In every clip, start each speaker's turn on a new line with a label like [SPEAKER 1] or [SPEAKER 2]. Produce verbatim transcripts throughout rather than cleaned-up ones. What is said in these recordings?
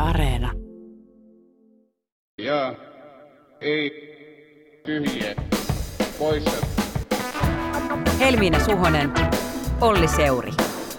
[SPEAKER 1] Areena.
[SPEAKER 2] Ja ei tyhjiä poissa.
[SPEAKER 3] Helmiina Suhonen, Olli Seuri.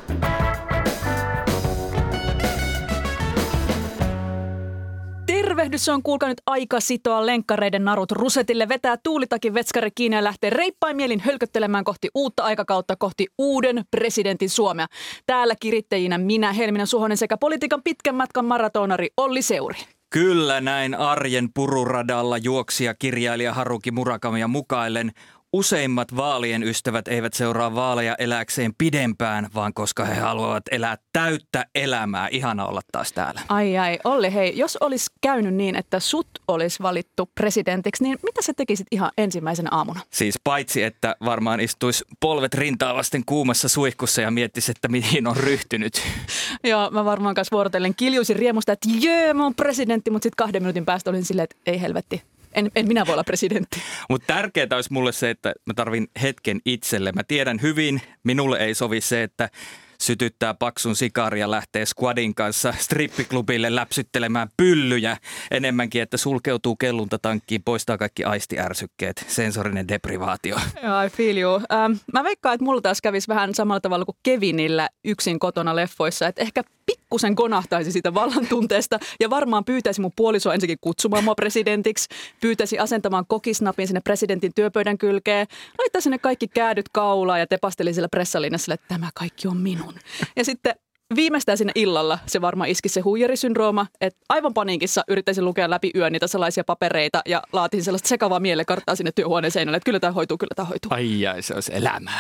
[SPEAKER 1] Tervehdys, on kuulkaa nyt aika sitoa lenkkareiden narut rusetille, vetää tuulitakin vetskari kiinni ja lähtee reippain mielin hölköttelemään kohti uutta aikakautta, kohti uuden presidentin Suomea. Täällä kirittäjinä minä, Helmiina Suhonen, sekä politiikan pitkän matkan maratonari Olli Seuri.
[SPEAKER 4] Kyllä näin arjen pururadalla juoksija kirjailija Haruki Murakamia mukaillen. Useimmat vaalien ystävät eivät seuraa vaaleja elääkseen pidempään, vaan koska he haluavat elää täyttä elämää. Ihana olla taas täällä.
[SPEAKER 1] Ai ai, Olli, hei, jos olisi käynyt niin, että sut olisi valittu presidentiksi, niin mitä sä tekisit ihan ensimmäisenä aamuna?
[SPEAKER 4] Siis paitsi, että varmaan istuisi polvet rintaa vasten kuumassa suihkussa ja miettisi, että mihin on ryhtynyt.
[SPEAKER 1] Joo, mä varmaan kanssa vuorotellen kiljuisin riemusta, että jee, mä oon presidentti, mutta sitten kahden minuutin päästä olin silleen, että ei helvetti. En, en minä voi olla presidentti.
[SPEAKER 4] Mutta tärkeää olisi mulle se, että mä tarvin hetken itselle. Mä tiedän hyvin, minulle ei sovi se, että sytyttää paksun sikaria ja lähtee squadin kanssa strippiklubille läpsyttelemään pyllyjä. Enemmänkin, että sulkeutuu kelluntatankkiin, poistaa kaikki aistiärsykkeet, sensorinen deprivaatio.
[SPEAKER 1] Joo, I feel you. Ähm, mä veikkaan, että mulla taas kävisi vähän samalla tavalla kuin Kevinillä yksin kotona leffoissa, että ehkä pikkusen konahtaisi siitä vallan tunteesta ja varmaan pyytäisi mun puolisoa ensinnäkin kutsumaan mua presidentiksi, pyytäisi asentamaan kokisnapin sinne presidentin työpöydän kylkeen, laittaisi sinne kaikki käädyt kaulaan ja tepasteli siellä pressalinnassa, että tämä kaikki on minun. Ja sitten viimeistään siinä illalla se varmaan iski se huijarisyndrooma, että aivan paniikissa yrittäisin lukea läpi yön niitä salaisia papereita ja laatin sellaista sekavaa mielekarttaa sinne työhuoneen seinälle, että kyllä tämä hoituu, kyllä tämä hoituu.
[SPEAKER 4] Ai ai, se olisi elämää.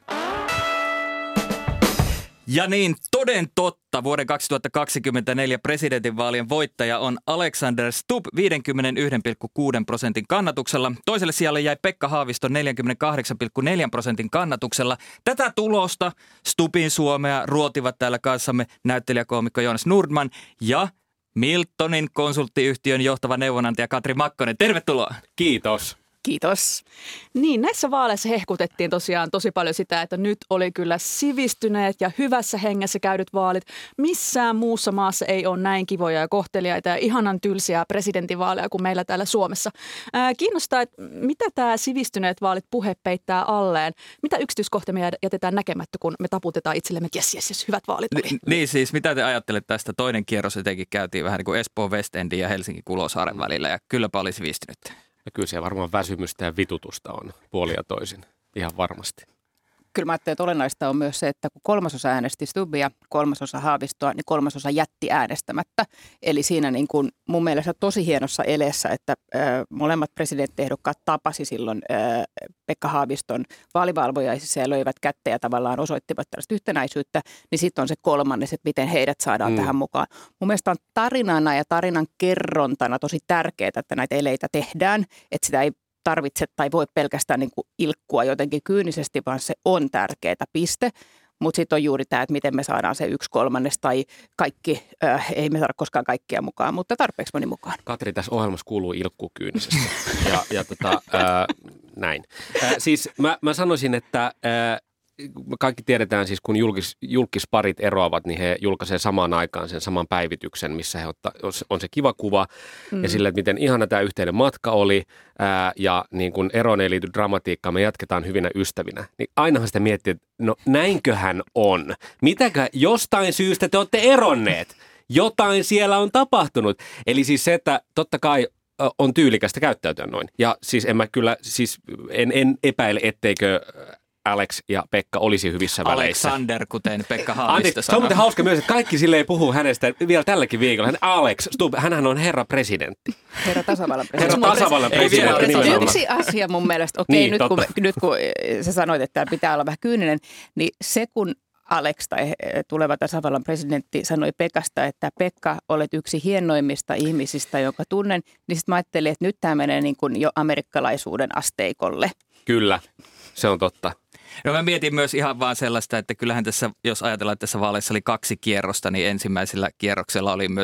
[SPEAKER 4] Ja niin, toden totta, vuoden kaksituhattakaksikymmentäneljä presidentinvaalien voittaja on Alexander Stubb viisikymmentäyksi pilkku kuusi prosentin kannatuksella. Toiselle sijalle jäi Pekka Haavisto neljäkymmentäkahdeksan pilkku neljä prosentin kannatuksella. Tätä tulosta Stubbin Suomea ruotivat täällä kanssamme näyttelijäkoomikko Joonas Nordman ja Miltonin konsulttiyhtiön johtava neuvonantaja Katri Makkonen. Tervetuloa.
[SPEAKER 5] Kiitos.
[SPEAKER 1] Kiitos. Niin, näissä vaaleissa hehkutettiin tosiaan tosi paljon sitä, että nyt oli kyllä sivistyneet ja hyvässä hengessä käydyt vaalit. Missään muussa maassa ei ole näin kivoja ja kohteliaita ja ihanan tylsiä presidentinvaaleja kuin meillä täällä Suomessa. Ää, kiinnostaa, että mitä tämä sivistyneet vaalit puhe peittää alleen? Mitä yksityiskohtia me jätetään näkemättä, kun me taputetaan itsellemme, että jes, jes, jes, hyvät vaalit oli.
[SPEAKER 4] Ni, niin siis, mitä te ajattelette tästä? Toinen kierros jotenkin käytiin vähän niin kuin Espoon West Endin ja Helsingin Kulosaaren välillä ja kylläpä oli sivistynyt.
[SPEAKER 5] Ja kyllä siellä varmaan väsymystä ja vitutusta on puolin ja toisin, ihan varmasti.
[SPEAKER 6] Kyllä mä ajattelen, että olennaista on myös se, että kun kolmasosa äänesti Stubbia, kolmasosa Haavistoa, niin kolmasosa jätti äänestämättä. Eli siinä niin kuin mun mielestä tosi hienossa eleessä, että äh, molemmat presidenttiehdokkaat tapasi silloin äh, Pekka Haaviston vaalivalvojaisissa ja löivät kättä ja tavallaan osoittivat tällaista yhtenäisyyttä, niin sitten on se kolmannes, että miten heidät saadaan mm. tähän mukaan. Mun mielestä on tarinana ja tarinan kerrontana tosi tärkeää, että näitä eleitä tehdään, että sitä ei tarvitse tai voi pelkästään niin kuin ilkkua jotenkin kyynisesti, vaan se on tärkeää piste. Mutta sitten on juuri tämä, että miten me saadaan se yksi kolmannes tai kaikki, äh, ei me saada koskaan kaikkia mukaan, mutta tarpeeksi moni mukaan.
[SPEAKER 5] Katri, tässä ohjelmassa kuuluu ilkku kyynisesti ja, ja tota, äh, näin. Äh, siis mä, mä sanoisin, että äh, kaikki tiedetään siis, kun julkis, julkisparit eroavat, niin he julkaisee samaan aikaan sen saman päivityksen, missä he ottaa, on se kiva kuva mm. ja sille, että miten ihana tämä yhteinen matka oli ää, ja niin kun eroon ei liity dramatiikkaan, me jatketaan hyvinä ystävinä. Niin ainahan sitä miettii, että no näinköhän on. Mitäkö jostain syystä te olette eronneet? Jotain siellä on tapahtunut. Eli siis se, että totta kai on tyylikästä käyttäytyä noin. Ja siis en mä kyllä, siis en, en epäile, etteikö Alex ja Pekka olisi hyvissä väleissä.
[SPEAKER 4] Alexander, kuten Pekka Haavisto sanoi.
[SPEAKER 5] Se on muuten hauska myös, että kaikki silleen puhuu hänestä vielä tälläkin viikolla. Hän Alex Stubb, hänhän on herra presidentti.
[SPEAKER 6] Herra tasavallan presidentti.
[SPEAKER 5] Herra tasavallan presidentti.
[SPEAKER 6] Yksi asia mun mielestä, okei niin, nyt, kun, nyt kun sä sanoit, että tämä pitää olla vähän kyyninen, niin se kun Alex tai tuleva tasavallan presidentti sanoi Pekasta, että Pekka, olet yksi hienoimmista ihmisistä, jonka tunnen, niin sitten mä ajattelin, että nyt tämä menee niin kuin jo amerikkalaisuuden asteikolle.
[SPEAKER 5] Kyllä, se on totta.
[SPEAKER 4] No mä mietin myös ihan vaan sellaista, että kyllähän tässä, jos ajatellaan, että tässä vaaleissa oli kaksi kierrosta, niin ensimmäisellä kierroksella oli myös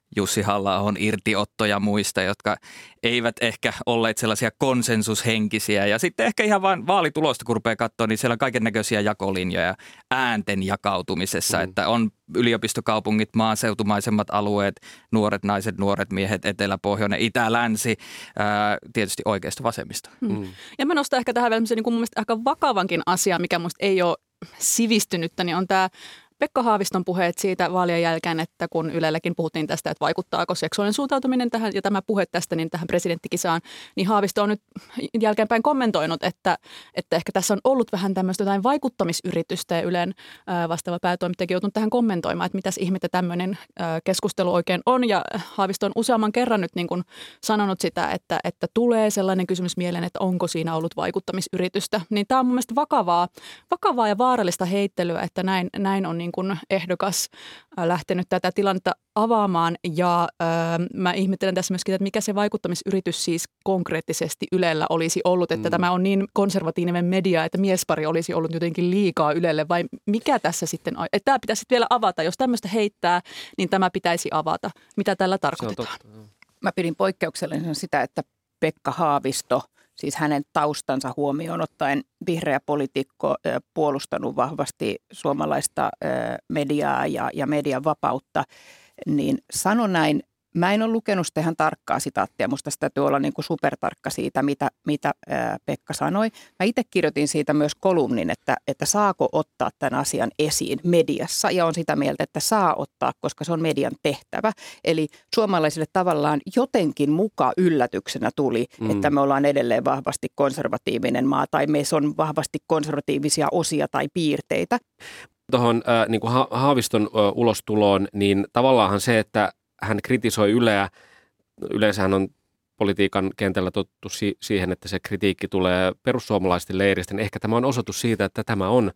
[SPEAKER 4] Jussi Halla-ahon irtiottoja muista, jotka eivät ehkä olleet sellaisia konsensushenkisiä. Ja sitten ehkä ihan vain vaalitulosta, kun rupeaa katsoa, niin siellä on kaiken näköisiä jakolinjoja äänten jakautumisessa, mm. että on yliopistokaupungit, maaseutumaisemmat alueet, nuoret naiset, nuoret miehet, etelä, pohjoinen, itä, länsi, ää, tietysti oikeasta vasemmista.
[SPEAKER 1] Mm. Ja mä nostan ehkä tähän vielä niin kuin mun mielestä aika vakavankin asia, mikä musta ei ole sivistynyttä, niin on tämä Pekka Haaviston puheet siitä vaalien jälkeen, että kun Ylelläkin puhuttiin tästä, että vaikuttaako seksuaalinen suuntautuminen tähän ja tämä puhe tästä niin tähän presidenttikisaan, niin Haavisto on nyt jälkeenpäin kommentoinut, että, että ehkä tässä on ollut vähän tämmöistä jotain vaikuttamisyritystä ja Ylen vastaava päätoimittajakin joutunut tähän kommentoimaan, että mitäs ihmettä tämmöinen keskustelu oikein on. Ja Haavisto on useamman kerran nyt niin kuin sanonut sitä, että, että tulee sellainen kysymys mieleen, että onko siinä ollut vaikuttamisyritystä. Niin tämä on mun mielestä vakavaa, vakavaa ja vaarallista heittelyä, että näin, näin on niin kuin ehdokas lähtenyt tätä tilannetta avaamaan ja ö, mä ihmettelen tässä myöskin, että mikä se vaikuttamisyritys siis konkreettisesti Ylellä olisi ollut, että mm. tämä on niin konservatiivinen media, että miespari olisi ollut jotenkin liikaa Ylelle vai mikä tässä sitten, että tämä pitäisi vielä avata, jos tämmöistä heittää, niin tämä pitäisi avata. Mitä tällä tarkoitetaan?
[SPEAKER 6] Mä pidin poikkeuksellisena sitä, että Pekka Haavisto, siis hänen taustansa huomioon ottaen vihreä poliitikko, puolustanut vahvasti suomalaista mediaa ja, ja median vapautta, niin sano näin. Mä en ole lukenut sitä ihan tarkkaa sitaattia. Musta sitä täytyy olla niin kuin supertarkka siitä, mitä, mitä ää, Pekka sanoi. Mä itse kirjoitin siitä myös kolumnin, että, että saako ottaa tämän asian esiin mediassa. Ja on sitä mieltä, että saa ottaa, koska se on median tehtävä. Eli suomalaisille tavallaan jotenkin muka yllätyksenä tuli, mm. että me ollaan edelleen vahvasti konservatiivinen maa tai meissä on vahvasti konservatiivisia osia tai piirteitä.
[SPEAKER 5] Tuohon äh, niin kuin ha- Haaviston äh, ulostuloon, niin tavallaanhan se, että hän kritisoi Yleä. Yleensähän on politiikan kentällä tottu si- siihen, että se kritiikki tulee perussuomalaisten leiristä. Niin ehkä tämä on osoitus siitä, että tämä on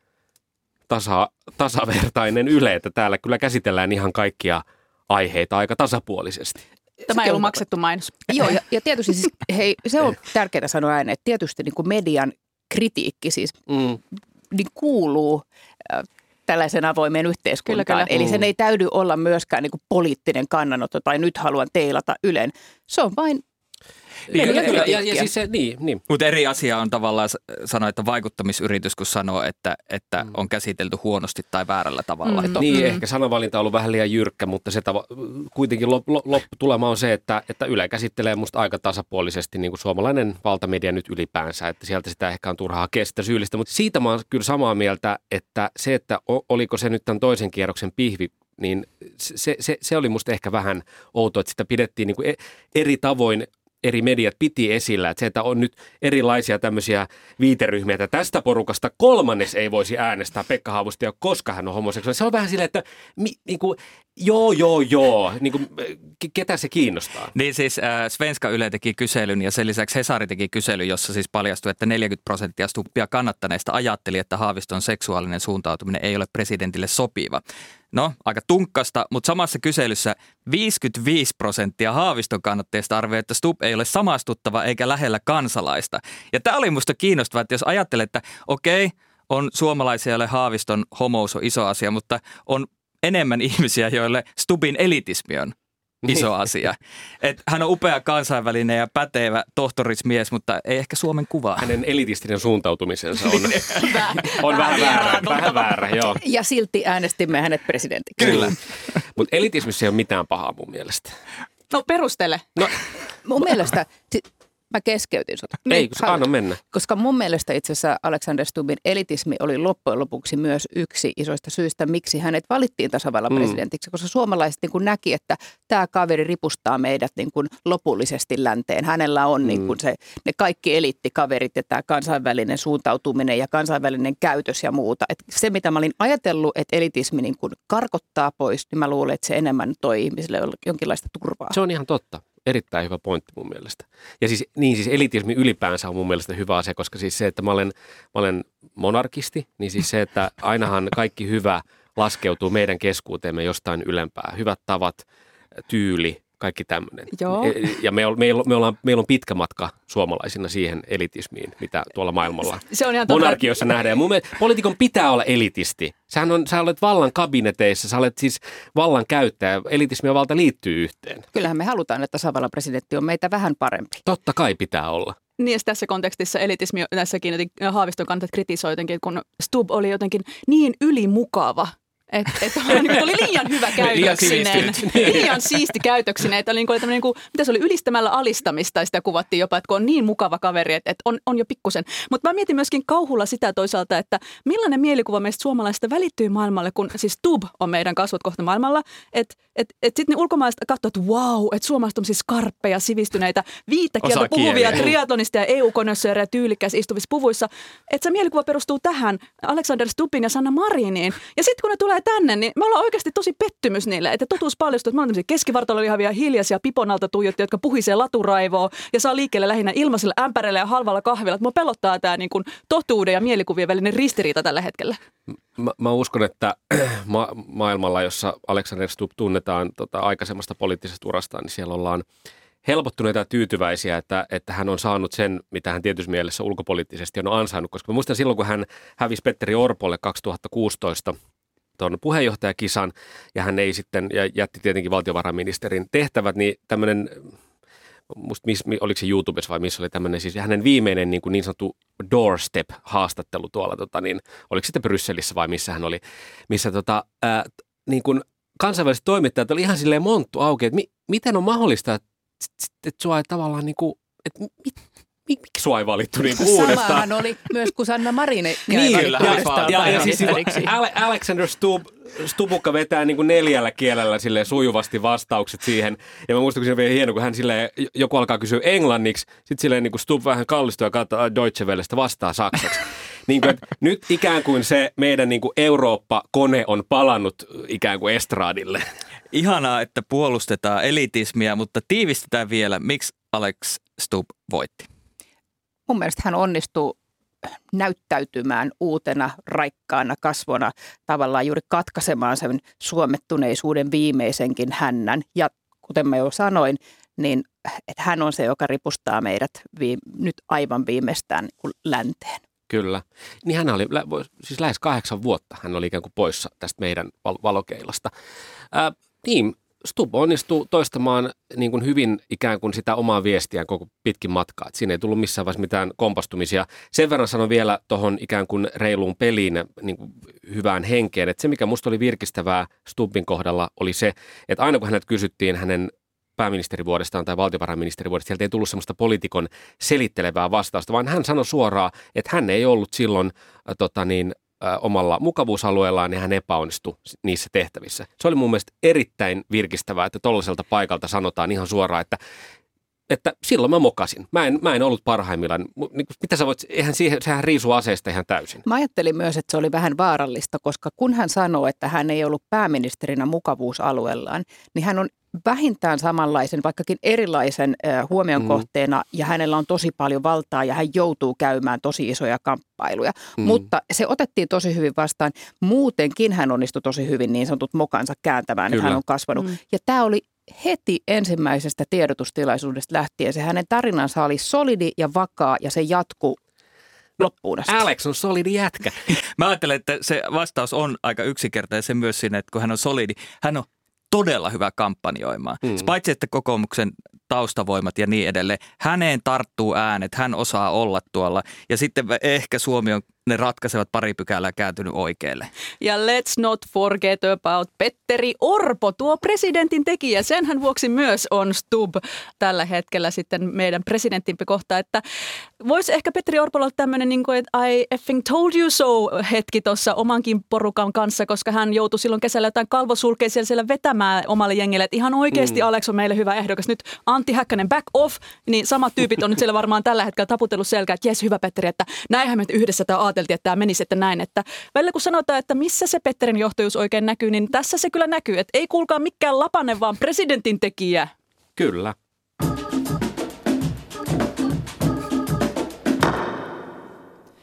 [SPEAKER 5] tasa- tasavertainen Yle, että täällä kyllä käsitellään ihan kaikkia aiheita aika tasapuolisesti.
[SPEAKER 1] Tämä ei ollut maksettu mainos.
[SPEAKER 6] Joo, ja, ja tietysti siis, hei, se on tärkeää sanoa ääneen, että tietysti niin kuin median kritiikki siis mm. niin kuuluu äh, tällaisen avoimeen yhteiskuntaan. Kyllä, kyllä. Eli sen ei täydy olla myöskään niin kuin poliittinen kannanotto tai nyt haluan teilata Ylen. Se on vain
[SPEAKER 5] Niin, ja, ja, ja, ja siis se, niin, niin.
[SPEAKER 4] Mutta eri asia on tavallaan sanoa, että vaikuttamisyritys, kun sanoo, että, että mm. on käsitelty huonosti tai väärällä tavalla.
[SPEAKER 5] Mm. Niin, mm. ehkä sanavalinta on ollut vähän liian jyrkkä, mutta se tava, kuitenkin lopputulema on se, että, että Yle käsittelee musta aika tasapuolisesti niin kuin suomalainen valtamedia nyt ylipäänsä, että sieltä sitä ehkä on turhaa kestä syyllistä. Mutta siitä mä oon kyllä samaa mieltä, että se, että oliko se nyt tämän toisen kierroksen pihvi, niin se, se, se oli musta ehkä vähän outoa, että sitä pidettiin niin kuin eri tavoin. Eri mediat piti esillä, että se, että on nyt erilaisia tämmöisiä viiteryhmiä, että tästä porukasta kolmannes ei voisi äänestää Pekka Haavustia, koska hän on homoseksuaali. Se on vähän silleen, että mi, niin kuin, joo, joo, joo, niin kuin, ketä se kiinnostaa?
[SPEAKER 4] Niin siis äh, Svenska Yle teki kyselyn ja sen lisäksi Hesari teki kyselyn, jossa siis paljastui, että neljäkymmentä prosenttia Stubbia kannattaneista ajatteli, että Haaviston seksuaalinen suuntautuminen ei ole presidentille sopiva. No, aika tunkkasta, mutta samassa kyselyssä viisikymmentäviisi prosenttia Haaviston kannattajista arvioi, että Stubb ei ole samastuttava eikä lähellä kansalaista. Ja tämä oli musta kiinnostavaa, että jos ajattelee, että okei, on suomalaisia, joille Haaviston homous on iso asia, mutta on enemmän ihmisiä, joille Stubbin elitismi on iso asia. Et hän on upea kansainvälinen ja pätevä tohtorismies, mutta ei ehkä Suomen kuvaa.
[SPEAKER 5] Hänen elitistinen suuntautumisensa on, on vähän väärä. Vähän väärä, joo.
[SPEAKER 6] Ja silti äänestimme hänet presidentiksi.
[SPEAKER 5] Kyllä. Mutta elitismissä ei ole mitään pahaa mun mielestä.
[SPEAKER 1] No perustele.
[SPEAKER 5] No,
[SPEAKER 6] mun mielestä... Mä keskeytin sut.
[SPEAKER 5] Ei, kun anna mennä.
[SPEAKER 6] Koska mun mielestä itse asiassa Alexander Stubbin elitismi oli loppujen lopuksi myös yksi isoista syistä, miksi hänet valittiin tasavallan mm. presidentiksi. Koska suomalaiset niin kuin näki, että tämä kaveri ripustaa meidät niin kuin lopullisesti länteen. Hänellä on mm. niin kuin se, ne kaikki eliittikaverit ja tämä kansainvälinen suuntautuminen ja kansainvälinen käytös ja muuta. Et se, mitä mä olin ajatellut, että elitismi niin kuin karkottaa pois, niin mä luulen, että se enemmän toi ihmisille jonkinlaista turvaa.
[SPEAKER 5] Se on ihan totta. Erittäin hyvä pointti mun mielestä. Ja siis, niin siis elitismi ylipäänsä on mun mielestä hyvä asia, koska siis se, että mä olen, mä olen monarkisti, niin siis se, että ainahan kaikki hyvä laskeutuu meidän keskuuteemme jostain ylempää. Hyvät tavat, tyyli, kaikki tämmöinen.
[SPEAKER 1] Joo.
[SPEAKER 5] Ja me, me, me ollaan, meillä on pitkä matka suomalaisina siihen elitismiin, mitä tuolla maailmalla
[SPEAKER 1] Se on ihan
[SPEAKER 5] monarkiossa nähdään. Ja mun mielestä poliitikon pitää olla elitisti. Sähän on, sä olet vallan kabineteissa, sä olet siis vallan käyttäjä. Elitismi ja valta liittyy yhteen.
[SPEAKER 6] Kyllähän me halutaan, että tasavallan presidentti on meitä vähän parempi.
[SPEAKER 5] Totta kai pitää olla.
[SPEAKER 1] Niin ja tässä kontekstissa elitismi näissäkin jotenkin Haaviston kannat kritisoi jotenkin, kun Stubb oli jotenkin niin ylimukava. Että et, niin oli liian hyvä käytöksinen, liian siisti käytöksinen, että oli niin kuin, niin kuin, mitä se oli, ylistämällä alistamista, ja sitä kuvattiin jopa, että kun on niin mukava kaveri, että, että on, on jo pikkusen. Mutta mä mietin myöskin kauhulla sitä toisaalta, että millainen mielikuva meistä suomalaisista välittyy maailmalle, kun siis Stubb on meidän kasvot kohta maailmalla, että et, et sitten ne ulkomaalaiset katsoo, että wow, että suomalaiset on siis skarppeja, sivistyneitä, viittä kieltä puhuvia, triatlonista ja E U-konnoisseuria ja tyylikkäissä istuvissa puvuissa, että se mielikuva perustuu tähän Alexander Stubbin ja Sanna Mariniin. Ja sitten kun ne tulee tänne, niin me ollaan oikeasti tosi pettymys niille, että totuus paljastuu, että me ollaan tämmöisiä keskivartalolihavia hiljaisia piponalta tuijottia, jotka puhisee laturaivoa ja saa liikkeelle lähinnä ilmaisilla ämpäreillä ja halvalla kahvilla. Mua pelottaa tämä niin kuin totuuden ja mielikuvien välinen ristiriita tällä hetkellä.
[SPEAKER 5] Mä, mä uskon, että ma- maailmalla, jossa Alexander Stubb tunnetaan tota, aikaisemmasta poliittisesta urastaan, niin siellä ollaan helpottuneita ja tyytyväisiä, että, että hän on saanut sen, mitä hän tietysti mielessä ulkopoliittisesti on ansainnut. Koska mä muistan silloin, kun hän hävisi Petteri Orpolle kaksituhattakuusitoista tuon puheenjohtajakisan ja hän ei sitten, ja jätti tietenkin valtiovarainministerin tehtävät, niin tämmöinen, musta miss, oliko se YouTubessa vai missä oli tämmöinen, siis hänen viimeinen niin, kuin niin sanottu doorstep-haastattelu tuolla, tota, niin, oliko sitten Brysselissä vai missä hän oli, missä tota, ää, niin kuin kansainväliset toimittajat oli ihan silleen monttu auki, että mi, miten on mahdollista, että, että sua ei tavallaan niin kuin, että mit, miksi sua ei valittu niin kuin uudestaan?
[SPEAKER 6] Samahan oli myös, kun Sanna Marin ei
[SPEAKER 5] niin,
[SPEAKER 6] valittu uudestaan
[SPEAKER 5] ja, ja, ja siis
[SPEAKER 6] pääministeriksi.
[SPEAKER 5] Alexander Stubb, Stubukka vetää niin kuin neljällä kielellä silleen sujuvasti vastaukset siihen. Ja mä muistan, kun se on vielä hieno, kun hän silleen, joku alkaa kysyä englanniksi, sitten silleen niin kuin Stubb vähän kallistuu ja katsoo Deutsche Wellestä vastaa saksaksi. Niin kuin, että nyt ikään kuin se meidän niin kuin Eurooppa-kone on palannut ikään kuin estraadille.
[SPEAKER 4] Ihanaa, että puolustetaan elitismiä, mutta tiivistetään vielä, miksi Alex Stubb voitti.
[SPEAKER 6] Mun mielestä hän onnistuu näyttäytymään uutena, raikkaana kasvona, tavallaan juuri katkaisemaan sen suomettuneisuuden viimeisenkin hännän. Ja kuten mä jo sanoin, niin että hän on se, joka ripustaa meidät vii, nyt aivan viimeistään niin länteen.
[SPEAKER 5] Kyllä. Niin hän oli siis lähes kahdeksan vuotta, hän oli ikään kuin poissa tästä meidän val- valokeilasta. Ää, niin, Stubb onnistuu toistamaan niin kuin hyvin ikään kuin sitä omaa viestiään koko pitkin matkaa. Et siinä ei tullut missään vaiheessa mitään kompastumisia. Sen verran sanon vielä tuohon ikään kuin reiluun peliin, niin kuin hyvään henkeen. Että se, mikä musta oli virkistävää Stubbin kohdalla, oli se, että aina kun hänet kysyttiin hänen pääministerivuodestaan tai valtiovarainministerivuodesta, sieltä ei tullut semmoista poliitikon selittelevää vastausta, vaan hän sanoi suoraan, että hän ei ollut silloin äh, tota niin, omalla mukavuusalueellaan ja hän epäonnistui niissä tehtävissä. Se oli mun mielestä erittäin virkistävää, että tollaiselta paikalta sanotaan ihan suoraan, että, että silloin mä mokasin. Mä en, mä en ollut parhaimmillaan. Mitä sä voit, eihän siihen, sehän riisuu aseista ihan täysin.
[SPEAKER 6] Mä ajattelin myös, että se oli vähän vaarallista, koska kun hän sanoo, että hän ei ollut pääministerinä mukavuusalueellaan, niin hän on vähintään samanlaisen, vaikkakin erilaisen äh, huomion mm. kohteena ja hänellä on tosi paljon valtaa ja hän joutuu käymään tosi isoja kamppailuja. Mm. Mutta se otettiin tosi hyvin vastaan. Muutenkin hän onnistui tosi hyvin niin sanotut mokansa kääntämään, Kyllä. että hän on kasvanut. Mm. Ja tämä oli heti ensimmäisestä tiedotustilaisuudesta lähtien. Se hänen tarinansa oli solidi ja vakaa ja se jatkuu loppuun asti.
[SPEAKER 5] Alex on solidi jätkä.
[SPEAKER 4] Mä ajattelen, että se vastaus on aika yksinkertainen se myös siinä, että kun hän on solidi, hän on todella hyvä kampanjoimaan. Mm. Paitsi, että kokoomuksen taustavoimat ja niin edelleen. Häneen tarttuu äänet, hän osaa olla tuolla. Ja sitten ehkä Suomi on ne ratkaisevat pari pykälää kääntynyt oikealle. Ja
[SPEAKER 1] let's not forget about Petteri Orpo, tuo presidentin tekijä. Senhän vuoksi myös on Stubb tällä hetkellä sitten meidän presidenttimpi kohta, että voisi ehkä Petteri Orpolla olla tämmöinen, niin kuin, että I effing told you so hetki tuossa omankin porukan kanssa, koska hän joutui silloin kesällä jotain kalvosulkeisia siellä vetämään omalle jengille, että ihan oikeasti mm. Alex on meille hyvä ehdokas. Nyt Antti Häkkänen back off, niin samat tyypit on nyt siellä varmaan tällä hetkellä taputellut selkää, että jes hyvä Petteri, että näinhän me yhdessä tämä ajateltiin, että tämä menisi, että näin. Että välillä kun sanotaan, että missä se Petterin johtajuus oikein näkyy, niin tässä se kyllä näkyy, että ei kuulkaa mikään Lapanen, vaan presidentin tekijä.
[SPEAKER 5] Kyllä.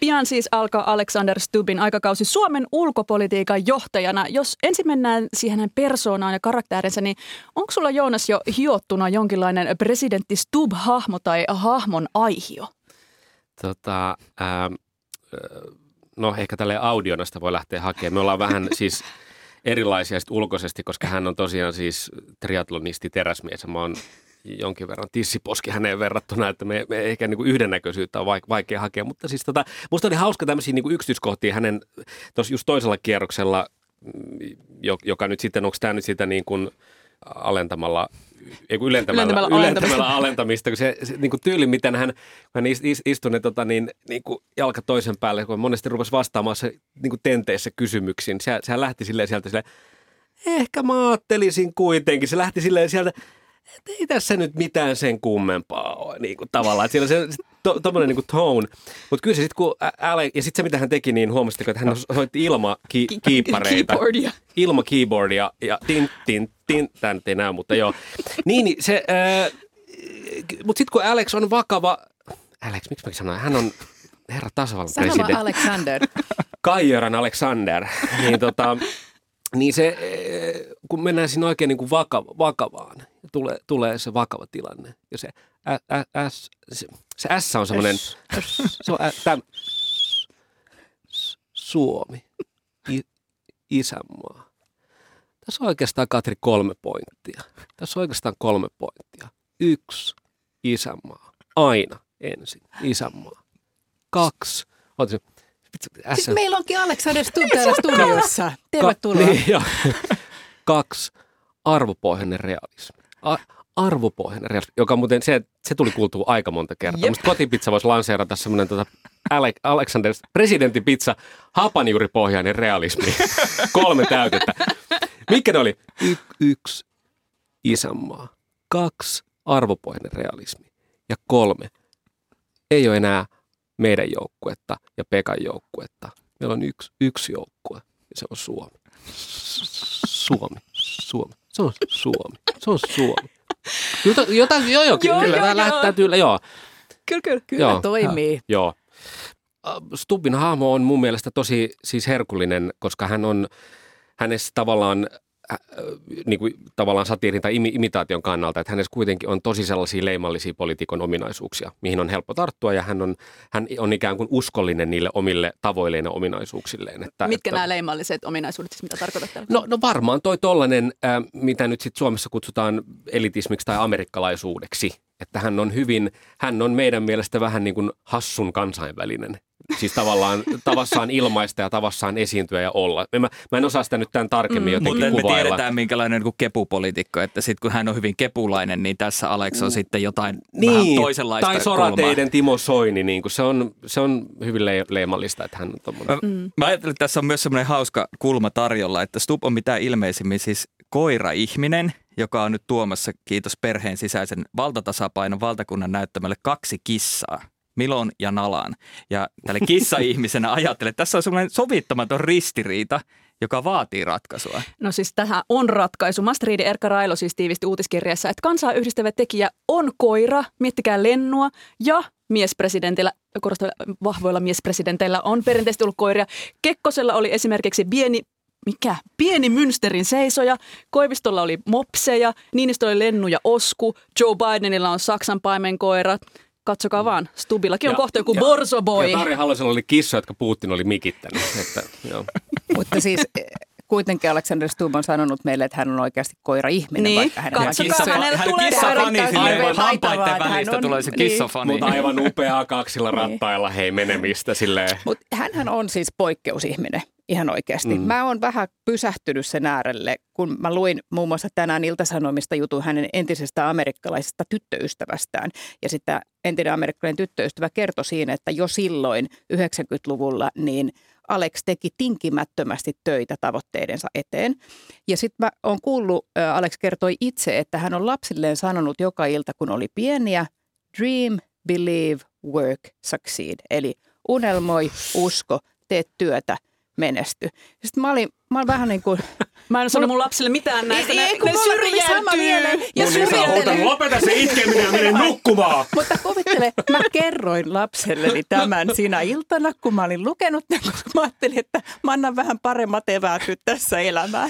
[SPEAKER 1] Pian siis alkaa Alexander Stubbin aikakausi Suomen ulkopolitiikan johtajana. Jos ensin mennään siihen hänen persoonaan ja karaktäärinsä, niin onko sulla, Joonas, jo hiottuna jonkinlainen presidentti Stubb-hahmo tai hahmon aihio?
[SPEAKER 5] Tota, ähm, no ehkä tälleen audiona sitä voi lähteä hakemaan. Me ollaan vähän siis erilaisia sit ulkoisesti, koska hän on tosiaan siis triatlonisti, teräsmies ja mä oon jonkin verran tissiposki häneen verrattuna, että me, me ehkä niin kuin yhdennäköisyyttä on vaikea hakea, mutta siis tota, musta oli hauska tämmöisiä niin kuin yksityiskohtia hänen tuossa just toisella kierroksella, joka nyt sitten, onko tämä nyt sitä niin kuin alentamalla, ei kun ylentämällä,
[SPEAKER 1] ylentämällä,
[SPEAKER 5] ylentämällä alentamista, kun se, se niin kuin tyyli, miten hän, hän istui ne tota, niin, niin kuin jalka toisen päälle, kun monesti rupesi vastaamaan se niin kuin tenteissä kysymyksiin, se, sehän lähti silleen sieltä silleen, ehkä mä ajattelisin kuitenkin, se lähti silleen sieltä, että ei tässä nyt mitään sen kummempaa ole, niin kuin tavallaan. Että siellä on se to, tommoinen niin kuin tone. Mutta kyllä se sitten, kun Alex, ja sitten se mitä hän teki, niin huomasitteko, että hän soitti ilmakiippareita.
[SPEAKER 1] Keyboardia.
[SPEAKER 5] Ilmakeyboardia ja tin, tin, tin. Tämä nyt ei näy, mutta joo. Niin, niin se, äh, mutta sitten kun Alex on vakava, Alex, miksi mä sanoin, hän on herra tasavallan presidentti.
[SPEAKER 6] Sanoma Alexander.
[SPEAKER 5] Kaijeran Alexander. Niin tota... Niin se, kun mennään siinä oikein niin kuin vakava, vakavaan, tulee, tulee se vakava tilanne. Ja se, ä, ä, S, se, se S on semmoinen, se on ä, täm, Suomi, I, isänmaa. Tässä on oikeastaan, Katri, kolme pointtia. Tässä on oikeastaan kolme pointtia. Yksi, isänmaa. Aina ensin, isänmaa. Kaksi, otin
[SPEAKER 6] Siis meillä onkin Alexander Stubb täällä studiossa. Tervetuloa.
[SPEAKER 5] Ka- niin, joo. Kaksi, arvopohjainen realismi. A- arvopohjainen realismi, joka muuten, se, se tuli kuultua aika monta kertaa. Musta kotipizza voisi lanseerata semmoinen tota, Ale- Alexander, presidenttipizza, hapanjuuripohjainen realismi. Kolme täytettä. Mikä ne oli? Y- yksi, isänmaa. Kaksi, arvopohjainen realismi. Ja kolme, ei ole enää meidän joukkuetta ja Pekan joukkuetta. Meillä on yksi, yksi joukkue ja se on Suomi. Suomi, Suomi. Se on Suomi. Se on Suomi. Jota, jotain, joo, joo,
[SPEAKER 1] Joo,
[SPEAKER 5] kyllä.
[SPEAKER 1] joo,
[SPEAKER 5] Lähtää
[SPEAKER 1] joo.
[SPEAKER 5] tyyllä, joo.
[SPEAKER 1] Kyllä, kyllä.
[SPEAKER 6] Kyllä
[SPEAKER 5] Joo.
[SPEAKER 6] toimii.
[SPEAKER 5] Joo. Stubbin hahmo on mun mielestä tosi siis herkullinen, koska hän on hänessä tavallaan äh, niin kuin tavallaan satiirin tai imitaation kannalta, että hänessä kuitenkin on tosi sellaisia leimallisia poliitikon ominaisuuksia, mihin on helppo tarttua ja hän on, hän on ikään kuin uskollinen niille omille tavoilleen ja ominaisuuksilleen. Että,
[SPEAKER 1] Mitkä
[SPEAKER 5] että,
[SPEAKER 1] nämä leimmalliset ominaisuudet, siis mitä tarkoitat tällä?
[SPEAKER 5] No, no varmaan toi tollainen, äh, mitä nyt sitten Suomessa kutsutaan elitismiksi tai amerikkalaisuudeksi, että hän on hyvin, hän on meidän mielestä vähän niin kuin hassun kansainvälinen. Siis tavallaan tavassaan ilmaista ja tavassaan esiintyä ja olla. Mä, mä en osaa sitä nyt tämän tarkemmin mm, jotenkin
[SPEAKER 4] mutta
[SPEAKER 5] kuvailla.
[SPEAKER 4] me tiedetään, minkälainen niin kepupoliitikko, että sitten kun hän on hyvin kepulainen, niin tässä Alex on mm. sitten jotain niin, vähän toisenlaista
[SPEAKER 5] tai sorateiden Timo Soini, niin kuin se, on, se on hyvin le- leimallista, että hän on tommoinen.
[SPEAKER 4] Mä, mm. mä ajattelin, että tässä on myös semmoinen hauska kulma tarjolla, että Stubb on mitä ilmeisimmin siis koira-ihminen, joka on nyt tuomassa, kiitos perheen sisäisen valtatasapainon valtakunnan näyttämälle kaksi kissaa. Milon ja Nalan. Ja tälle kissa-ihmisenä ajattelen, että tässä on semmoinen sovittamaton ristiriita, joka vaatii ratkaisua.
[SPEAKER 1] No siis tähän on ratkaisu. Mastriidi Erkka Railo siis tiivisti uutiskirjassa, että kansaa yhdistävä tekijä on koira, miettikää Lennua, ja miespresidentillä, korostan vahvoilla miespresidenteillä on perinteisesti ollut koiria. Kekkosella oli esimerkiksi pieni, mikä? Pieni Münsterin seisoja, Koivistolla oli mopseja, Niinistöllä oli Lennu ja Osku, Joe Bidenilla on Saksan paimenkoira. Katsokaa vaan, Stubbillakin on kohta joku borzoboi.
[SPEAKER 5] Ja Tarja Halosella oli kissa, jotka Putin oli mikittänyt. Että, joo.
[SPEAKER 6] Mutta siis kuitenkin Alexander Stubb on sanonut meille, että hän on oikeasti koira-ihminen,
[SPEAKER 1] niin,
[SPEAKER 6] vaikka hänen
[SPEAKER 1] katsokaa, hänellä tulee
[SPEAKER 4] kissafani silleen, hampaiden
[SPEAKER 6] hän
[SPEAKER 4] välistä
[SPEAKER 6] on,
[SPEAKER 4] tulee se
[SPEAKER 6] niin.
[SPEAKER 4] kissafani.
[SPEAKER 5] Mutta aivan upeaa kaksilla rattailla, hei menemistä silleen.
[SPEAKER 6] Mutta hänhän on siis poikkeusihminen. Ihan oikeasti. Mm. Mä oon vähän pysähtynyt sen äärelle, kun mä luin muun muassa tänään Ilta-Sanomista jutun hänen entisestä amerikkalaisesta tyttöystävästään. Ja sitten entinen amerikkalainen tyttöystävä kertoi siinä, että jo silloin yhdeksänkymmentäluvulla niin Alex teki tinkimättömästi töitä tavoitteidensa eteen. Ja sitten mä oon kuullut, Alex kertoi itse, että hän on lapsilleen sanonut joka ilta, kun oli pieniä, dream, believe, work, succeed. Eli unelmoi, usko, tee työtä, menesty. Sitten mä olin, mä olin vähän niin kuin...
[SPEAKER 1] Mä en sano mun lapsille mitään näistä.
[SPEAKER 6] Ei,
[SPEAKER 1] Ne,
[SPEAKER 6] ei, kun
[SPEAKER 1] ne
[SPEAKER 6] mulla tuli sama mieleen. Ja syrjäytelen.
[SPEAKER 5] Lopeta se itkeminen ja mene nukkumaan.
[SPEAKER 6] Mutta kuvittele, mä kerroin lapselleni tämän sinä iltana, kun mä olin lukenut tämän, koska mä ajattelin, että mä annan vähän paremmat eväät nyt tässä elämään.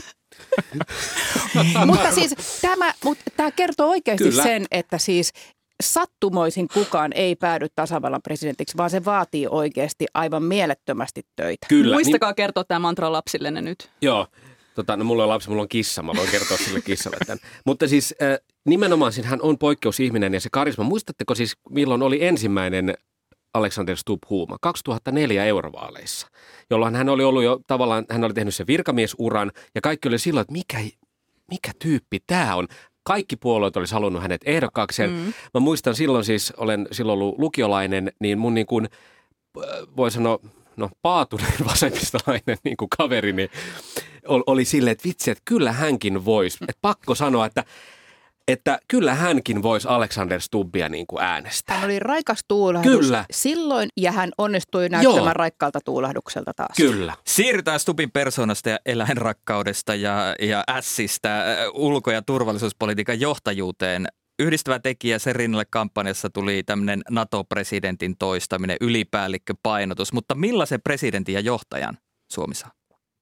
[SPEAKER 6] mutta siis tämä, mutta tämä kertoo oikeasti Kyllä. sen, että siis sattumoisin kukaan ei päädy tasavallan presidentiksi, vaan se vaatii oikeasti aivan mielettömästi töitä.
[SPEAKER 5] Kyllä.
[SPEAKER 1] Muistakaa niin... kertoa tämä mantra lapsillenne nyt.
[SPEAKER 5] Joo. Tota, no mulla on lapsi, mulla on kissa, mä voin kertoa sille kissalle tämän. Mutta siis äh, nimenomaan siis hän on poikkeusihminen ja se karisma. Muistatteko siis milloin oli ensimmäinen Alexander Stubb huuma? kaksituhattaneljä eurovaaleissa, jolloin hän oli ollut jo tavallaan, hän oli tehnyt sen virkamiesuran ja kaikki oli silloin, että mikä, mikä tyyppi tämä on. Kaikki puolueet olisi halunnut hänet ehdokkaakseen. Mm. Mä muistan silloin siis, olen silloin ollut lukiolainen, niin mun niin kuin, voi sanoa, no paatuneen vasemmistolainen niin kuin kaverini oli silleen, että vitsi, että kyllä hänkin voisi. Että pakko sanoa, että, että kyllä hänkin voisi Alexander Stubbia niin kuin äänestää.
[SPEAKER 6] Hän oli raikas tuulahdus
[SPEAKER 5] kyllä.
[SPEAKER 6] silloin ja hän onnistui näyttämään Joo. raikkaalta tuulahdukselta taas.
[SPEAKER 5] Kyllä.
[SPEAKER 4] Siirrytään Stubbin persoonasta ja eläinrakkaudesta ja, ja ässistä ulko- ja turvallisuuspolitiikan johtajuuteen. Yhdistävä tekijä sen rinnalle kampanjassa tuli tämmöinen NATO-presidentin toistaminen, ylipäällikköpainotus. Mutta millaisen presidentin ja johtajan Suomi saa?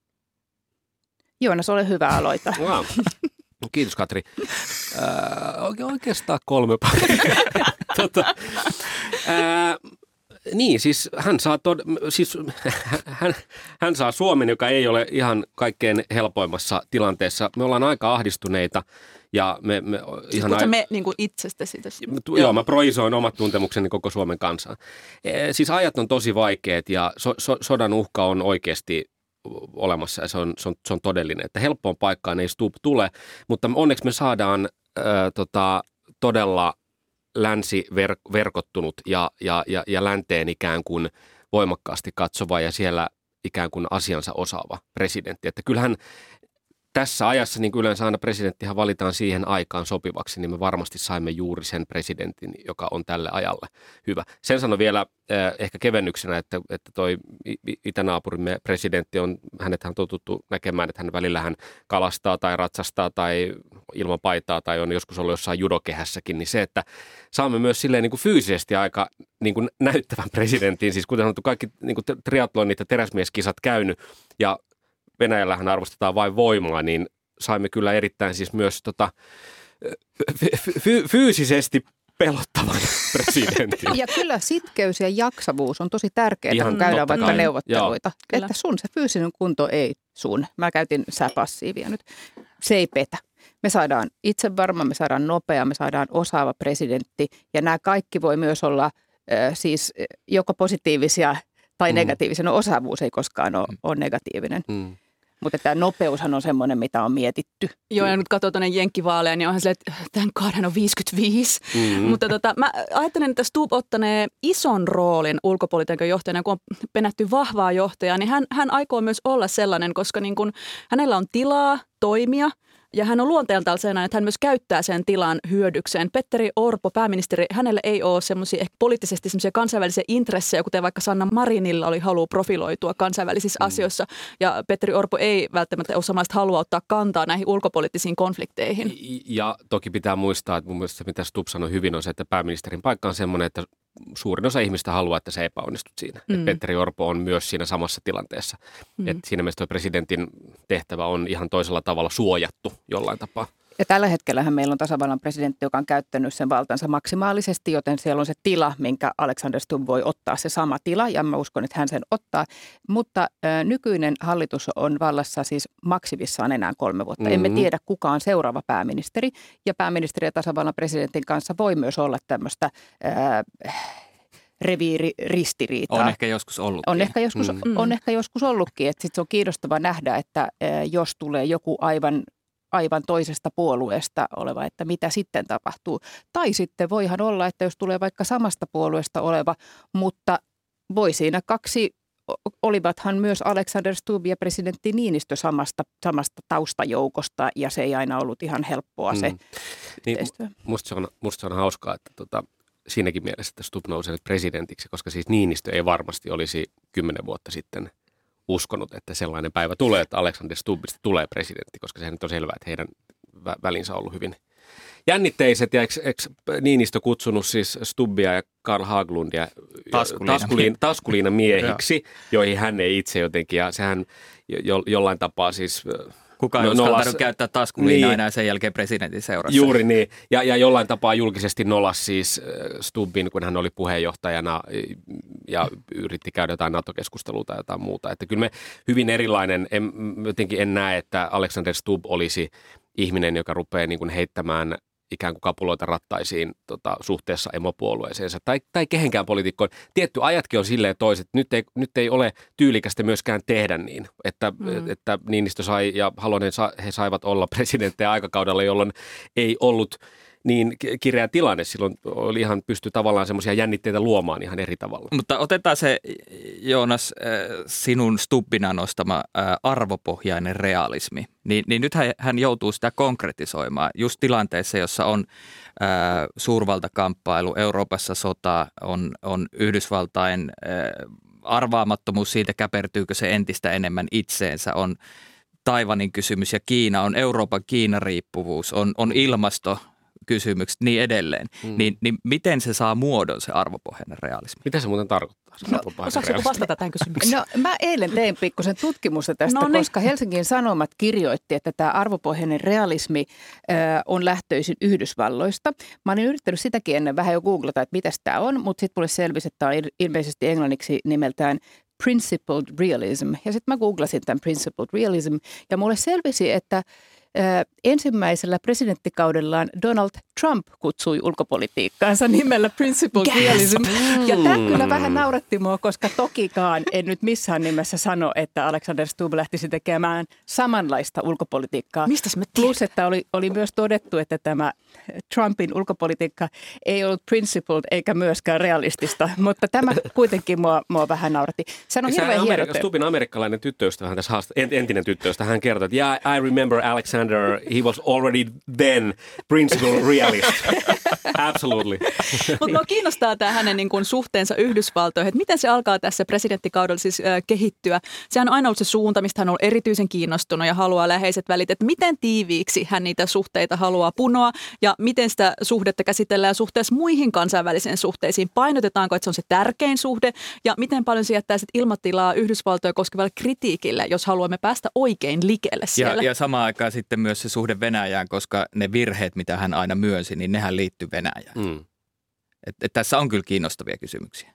[SPEAKER 6] Joonas, ole hyvä, aloita.
[SPEAKER 5] Wow. Kiitos Katri. Äh, oikeastaan kolme paria. tota, äh, niin, siis hän saa, tod- siis, hän, hän saa Suomen, joka ei ole ihan kaikkein helpoimmassa tilanteessa. Me ollaan aika ahdistuneita. Ja me, me,
[SPEAKER 1] siis
[SPEAKER 5] ihan
[SPEAKER 1] ai... me niin kuin itsestäsi tässä?
[SPEAKER 5] Joo, joo, mä projisoin omat tuntemukseni koko Suomen kansaan. E, siis ajat on tosi vaikeat ja so, so, sodan uhka on oikeasti olemassa ja se on, se on, se on todellinen. Että helppoon paikkaan ei Stubb tule, mutta onneksi me saadaan ö, tota, todella länsiverkottunut ja, ja, ja, ja länteen ikään kuin voimakkaasti katsova ja siellä ikään kuin asiansa osaava presidentti. Että kyllähän tässä ajassa, niin kuin yleensä aina presidenttihan valitaan siihen aikaan sopivaksi, niin me varmasti saimme juuri sen presidentin, joka on tälle ajalle hyvä. Sen sanon vielä eh, ehkä kevennyksenä, että, että toi itänaapurimme presidentti on, hänethän on totuttu näkemään, että hän välillä hän kalastaa tai ratsastaa tai ilman paitaa tai on joskus ollut jossain judokehässäkin, niin se, että saamme myös silleen niin kuin fyysisesti aika niin kuin näyttävän presidentin, siis kuten sanottu, kaikki niin kuin triathlonit ja teräsmieskisat käynyt ja Venäjällähän arvostetaan vain voimaa, niin saimme kyllä erittäin siis myös tota, fy- fyysisesti pelottavan presidentin.
[SPEAKER 6] Ja kyllä sitkeys ja jaksavuus on tosi tärkeää, ihan kun käydään vaikka kai. neuvotteluita. Joo. Että sun se fyysinen kunto ei sun. Mä käytin sä passiivia nyt. Se ei petä. Me saadaan itsevarma, me saadaan nopea, me saadaan osaava presidentti ja nämä kaikki voi myös olla äh, siis joko positiivisia tai mm. negatiivisia. No osaavuus ei koskaan ole, ole negatiivinen. Mm. Mutta tämä nopeushan on semmoinen, mitä on mietitty.
[SPEAKER 1] Joo, ja nyt katsoo tuonne jenkkivaaleja, niin onhan silleen, että tämän kahden on viisikymmentäviisi. Mm-hmm. Mutta tota, mä ajattelen, että Stubb ottanee ison roolin ulkopolitiikan johtajana, kun on penätty vahvaa johtajaa, niin hän, hän aikoo myös olla sellainen, koska niin kun hänellä on tilaa toimia. Ja hän on luonteeltaan sellainen, että hän myös käyttää sen tilan hyödykseen. Petteri Orpo, pääministeri, hänelle ei ole semmoisia poliittisesti semmoisia kansainvälisiä intressejä, kuten vaikka Sanna Marinilla oli halu profiloitua kansainvälisissä mm. asioissa. Ja Petteri Orpo ei välttämättä ole samasta halua ottaa kantaa näihin ulkopoliittisiin konflikteihin.
[SPEAKER 5] Ja toki pitää muistaa, että mun mielestä se, mitä Stubb sanoi hyvin, on se, että pääministerin paikka on semmoinen, että suurin osa ihmistä haluaa, että se epäonnistut siinä. Mm. Petteri Orpo on myös siinä samassa tilanteessa. Mm. Että siinä mielessä presidentin tehtävä on ihan toisella tavalla suojattu jollain tapaa.
[SPEAKER 6] Ja tällä hetkellähän meillä on tasavallan presidentti, joka on käyttänyt sen valtansa maksimaalisesti, joten siellä on se tila, minkä Alexander Stubb voi ottaa, se sama tila, ja mä uskon, että hän sen ottaa. Mutta äh, nykyinen hallitus on vallassa siis maksimissaan enää kolme vuotta. Mm-hmm. Emme tiedä, kuka on seuraava pääministeri, ja pääministeri ja tasavallan presidentin kanssa voi myös olla tämmöistä Äh, reviiriristiriitaa.
[SPEAKER 4] On ehkä joskus ollutkin.
[SPEAKER 6] On ehkä joskus, mm. on ehkä joskus ollutkin, että sit se on kiinnostava nähdä, että jos tulee joku aivan, aivan toisesta puolueesta oleva, että mitä sitten tapahtuu. Tai sitten voihan olla, että jos tulee vaikka samasta puolueesta oleva, mutta voi siinä kaksi, olivathan myös Alexander Stubb ja presidentti Niinistö samasta, samasta taustajoukosta, ja se ei aina ollut ihan helppoa se mm. yhteistyö.
[SPEAKER 5] Niin, musta, se on, musta se on hauskaa, että tota, siinäkin mielessä, että Stubb nousee presidentiksi, koska siis Niinistö ei varmasti olisi kymmenen vuotta sitten uskonut, että sellainen päivä tulee, että Alexander Stubbista tulee presidentti, koska sehän nyt on selvää, että heidän vä- välinsä on ollut hyvin jännitteiset. Ja eikö, eikö Niinistö kutsunut siis Stubbia ja Carl Haglundia
[SPEAKER 4] Taskuliina.
[SPEAKER 5] taskuliina, taskuliina miehiksi, joihin hän ei itse jotenkin, ja sehän jo, jollain tapaa siis...
[SPEAKER 4] Kukaan ei
[SPEAKER 5] no,
[SPEAKER 4] uskaltanut
[SPEAKER 5] nolas,
[SPEAKER 4] käyttää taskuliinaa
[SPEAKER 5] niin,
[SPEAKER 4] enää sen jälkeen presidentin seurassa.
[SPEAKER 5] Juuri niin. Ja, ja jollain tapaa julkisesti nolas siis Stubbin, kun hän oli puheenjohtajana ja yritti käydä jotain NATO-keskustelua tai jotain muuta. Että kyllä me hyvin erilainen, en, jotenkin en näe, että Alexander Stubb olisi ihminen, joka rupeaa niin kuin heittämään ikään kuin kapuloita rattaisiin tota, suhteessa emopuolueeseensa tai, tai kehenkään poliitikkoon. Tietty ajatkin on silleen toiset, että nyt ei, nyt ei ole tyylikästä myöskään tehdä niin, että, mm. että Niinistö sai ja Halonen sa, he saivat olla presidenttejä aikakaudella, jolloin ei ollut niin kireä tilanne. Silloin oli ihan pysty tavallaan semmoisia jännitteitä luomaan ihan eri tavalla.
[SPEAKER 4] Mutta otetaan se, Joonas, sinun Stubbina nostama arvopohjainen realismi. Niin, niin nyt hän joutuu sitä konkretisoimaan just tilanteessa, jossa on ää, suurvaltakamppailu, Euroopassa sota, on, on Yhdysvaltain ää, arvaamattomuus siitä, käpertyykö se entistä enemmän itseensä, on Taiwanin kysymys ja Kiina, on Euroopan Kiina-riippuvuus, on, on ilmasto kysymykset, niin edelleen. Mm. Niin, niin miten se saa muodon, se arvopohjainen realismi?
[SPEAKER 5] Mitä se muuten tarkoittaa? Se
[SPEAKER 1] no, osaatko joku vastata tähän kysymykseen?
[SPEAKER 6] No mä eilen tein pikkusen tutkimusta tästä,
[SPEAKER 1] no niin.
[SPEAKER 6] koska Helsingin Sanomat kirjoitti, että tämä arvopohjainen realismi äh, on lähtöisin Yhdysvalloista. Mä olin yrittänyt sitäkin ennen vähän jo googlata, että mitäs tämä on, mutta sitten mulle selvisi, että tämä on ilmeisesti englanniksi nimeltään Principled Realism. Ja sitten mä googlasin tämän Principled Realism ja mulle selvisi, että Ö, ensimmäisellä presidenttikaudellaan Donald Trump kutsui ulkopolitiikkaansa nimellä Principled Gasp. Realism. Ja tämä kyllä vähän nauratti mua, koska tokikaan en nyt missään nimessä sano, että Alexander Stubb lähtisi tekemään samanlaista ulkopolitiikkaa.
[SPEAKER 1] Mistäs me tiedät?
[SPEAKER 6] Plus, että oli, oli myös todettu, että tämä Trumpin ulkopolitiikka ei ollut principled eikä myöskään realistista, mutta tämä kuitenkin mua, mua vähän nauratti. Se on hirveän hieno.
[SPEAKER 5] Amerik- Stubbin amerikkalainen tyttöystävä, tässä haast- entinen tyttöystävä, hän kertoi, että yeah, I remember Alexander he was already then principled realist. Absolutely.
[SPEAKER 1] Mutta minua kiinnostaa tämä hänen niin kuin suhteensa Yhdysvaltoihin, että miten se alkaa tässä presidenttikaudella siis äh, kehittyä. Sehän on aina ollut se suunta, mistä hän on erityisen kiinnostunut ja haluaa läheiset välit, että miten tiiviiksi hän niitä suhteita haluaa punoa ja miten sitä suhdetta käsitellään suhteessa muihin kansainvälisiin suhteisiin. Painotetaanko, että se on se tärkein suhde ja miten paljon se jättää sit ilmatilaa Yhdysvaltoja koskevalle kritiikille, jos haluamme päästä oikein likelle siellä.
[SPEAKER 4] Ja, ja samaan aikaan sitten myös se suhde Venäjään, koska ne virheet, mitä hän aina myönsi, niin nehän liittyy Venäjään. Mm. Et, et tässä on kyllä kiinnostavia kysymyksiä.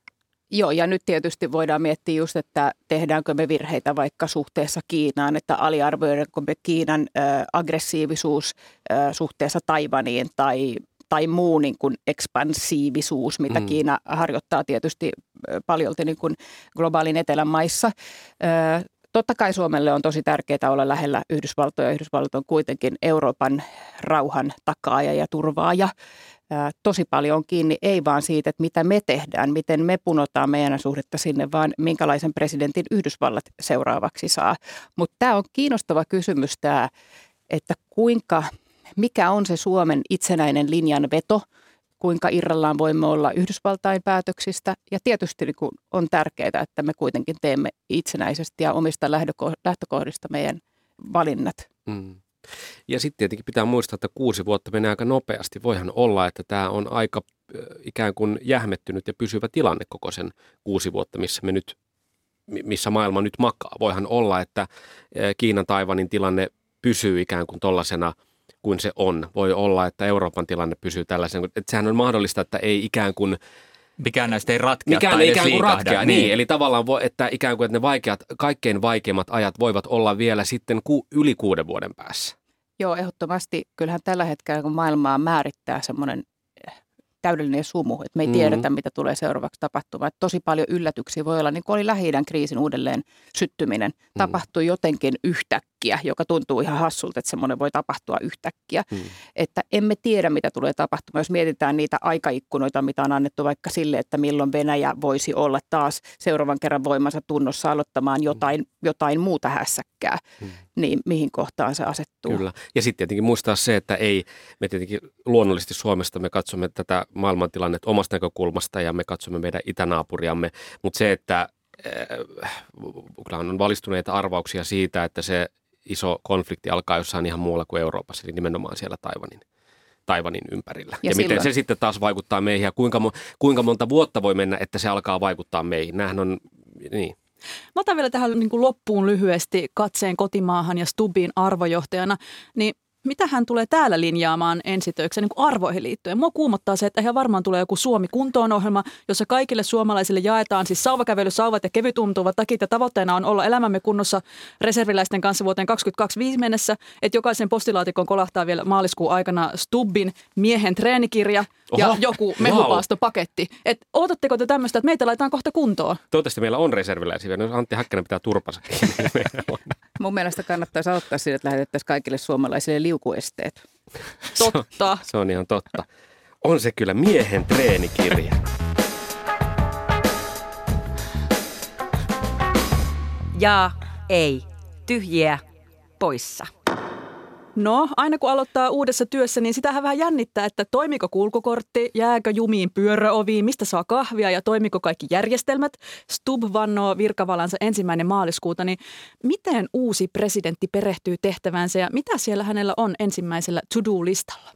[SPEAKER 6] Joo, ja nyt tietysti voidaan miettiä just, että tehdäänkö me virheitä vaikka suhteessa Kiinaan, että aliarvioidaanko me Kiinan ö, aggressiivisuus ö, suhteessa Taiwaniin tai, tai muu niin kuin ekspansiivisuus, mitä mm. Kiina harjoittaa tietysti paljolti niin kuin globaalin etelän maissa. Ö, Totta kai Suomelle on tosi tärkeää olla lähellä Yhdysvaltoja. Yhdysvallat on kuitenkin Euroopan rauhan takaaja ja turvaaja. Tosi paljon on kiinni, ei vaan siitä, että mitä me tehdään, miten me punotaan meidän suhdetta sinne, vaan minkälaisen presidentin Yhdysvallat seuraavaksi saa. Mutta tämä on kiinnostava kysymys tämä, että kuinka, mikä on se Suomen itsenäinen linjanveto, kuinka irrallaan voimme olla Yhdysvaltain päätöksistä. Ja tietysti on tärkeää, että me kuitenkin teemme itsenäisesti ja omista lähtökohdista meidän valinnat. Mm.
[SPEAKER 5] Ja sitten tietenkin pitää muistaa, että kuusi vuotta menee aika nopeasti. Voihan olla, että tämä on aika ikään kuin jähmettynyt ja pysyvä tilanne koko sen kuusi vuotta, missä me nyt, missä maailma nyt makaa. Voihan olla, että Kiinan Taiwanin tilanne pysyy ikään kuin tollasena kuin se on. Voi olla, että Euroopan tilanne pysyy tällaisen. Että sehän on mahdollista, että ei ikään kuin
[SPEAKER 4] mikään näistä ei ratkea
[SPEAKER 5] mikään
[SPEAKER 4] tai
[SPEAKER 5] ei
[SPEAKER 4] edes
[SPEAKER 5] ikään kuin ratkea, niin. niin. Eli tavallaan, voi, että ikään kuin että ne vaikeat, kaikkein vaikeimmat ajat voivat olla vielä sitten ku, yli kuuden vuoden päässä.
[SPEAKER 6] Joo, ehdottomasti. Kyllähän tällä hetkellä, kun maailmaa määrittää semmoinen täydellinen sumu, että me ei mm-hmm. tiedetä, mitä tulee seuraavaksi tapahtumaan. Että tosi paljon yllätyksiä voi olla, niin kuin oli Lähi-idän kriisin uudelleen syttyminen. Mm-hmm. Tapahtui jotenkin yhtäkkiä, joka tuntuu ihan hassulta, että semmoinen voi tapahtua yhtäkkiä. Mm-hmm. Että emme tiedä, mitä tulee tapahtumaan. Jos mietitään niitä aikaikkunoita, mitä on annettu vaikka sille, että milloin Venäjä voisi olla taas seuraavan kerran voimansa tunnossa aloittamaan jotain, mm-hmm. jotain muuta hässäkkää, mm-hmm. niin mihin kohtaan se asettuu.
[SPEAKER 5] Kyllä. Ja sitten tietenkin muistaa se, että ei, me tietenkin luonnollisesti Suomesta me katsomme tätä maailmantilannetta omasta näkökulmasta ja me katsomme meidän itänaapuriamme, mutta se, että äh, on valistuneita arvauksia siitä, että se iso konflikti alkaa jossain ihan muualla kuin Euroopassa, eli nimenomaan siellä Taiwanin, Taiwanin ympärillä. Ja, ja miten se sitten taas vaikuttaa meihin ja kuinka, kuinka monta vuotta voi mennä, että se alkaa vaikuttaa meihin. Nämähän on, niin.
[SPEAKER 1] Mä otan vielä tähän niin kuin loppuun lyhyesti katseen kotimaahan ja Stubbin arvojohtajana, niin mitä hän tulee täällä linjaamaan ensitöikseen niin kuin arvoihin liittyen? Mua kuumottaa se, että ihan varmaan tulee joku Suomi kuntoon -ohjelma, jossa kaikille suomalaisille jaetaan siis sauvakävely, sauvat ja kevytuntuvat takit. Ja tavoitteena on olla elämämme kunnossa reserviläisten kanssa vuoteen kaksituhattakaksikymmentäviisi mennessä. Että jokaisen postilaatikon kolahtaa vielä maaliskuun aikana Stubbin miehen treenikirja ja
[SPEAKER 5] Oho,
[SPEAKER 1] joku mehupaastopaketti. Että ootatteko te tämmöistä, että meitä laitetaan kohta kuntoon?
[SPEAKER 5] Toivottavasti meillä on reserviläisiä. Jos Antti Häkkänen pitää turpansa kiinni, niin meillä on.
[SPEAKER 6] Mun mielestä kannattaisi aloittaa siitä, että lähetettäisiin kaikille suomalaisille liukuesteet.
[SPEAKER 1] Totta.
[SPEAKER 5] Se on, se on ihan totta. On se kyllä miehen treenikirja.
[SPEAKER 3] Ja ei. Tyhjiä poissa.
[SPEAKER 1] No, aina kun aloittaa uudessa työssä, niin sitähän vähän jännittää, että toimiko kulkukortti, jääkö jumiin pyöröoviin, mistä saa kahvia ja toimiko kaikki järjestelmät. Stubb vannoo virkavalansa ensimmäinen maaliskuuta, niin miten uusi presidentti perehtyy tehtävänsä ja mitä siellä hänellä on ensimmäisellä to-do-listalla?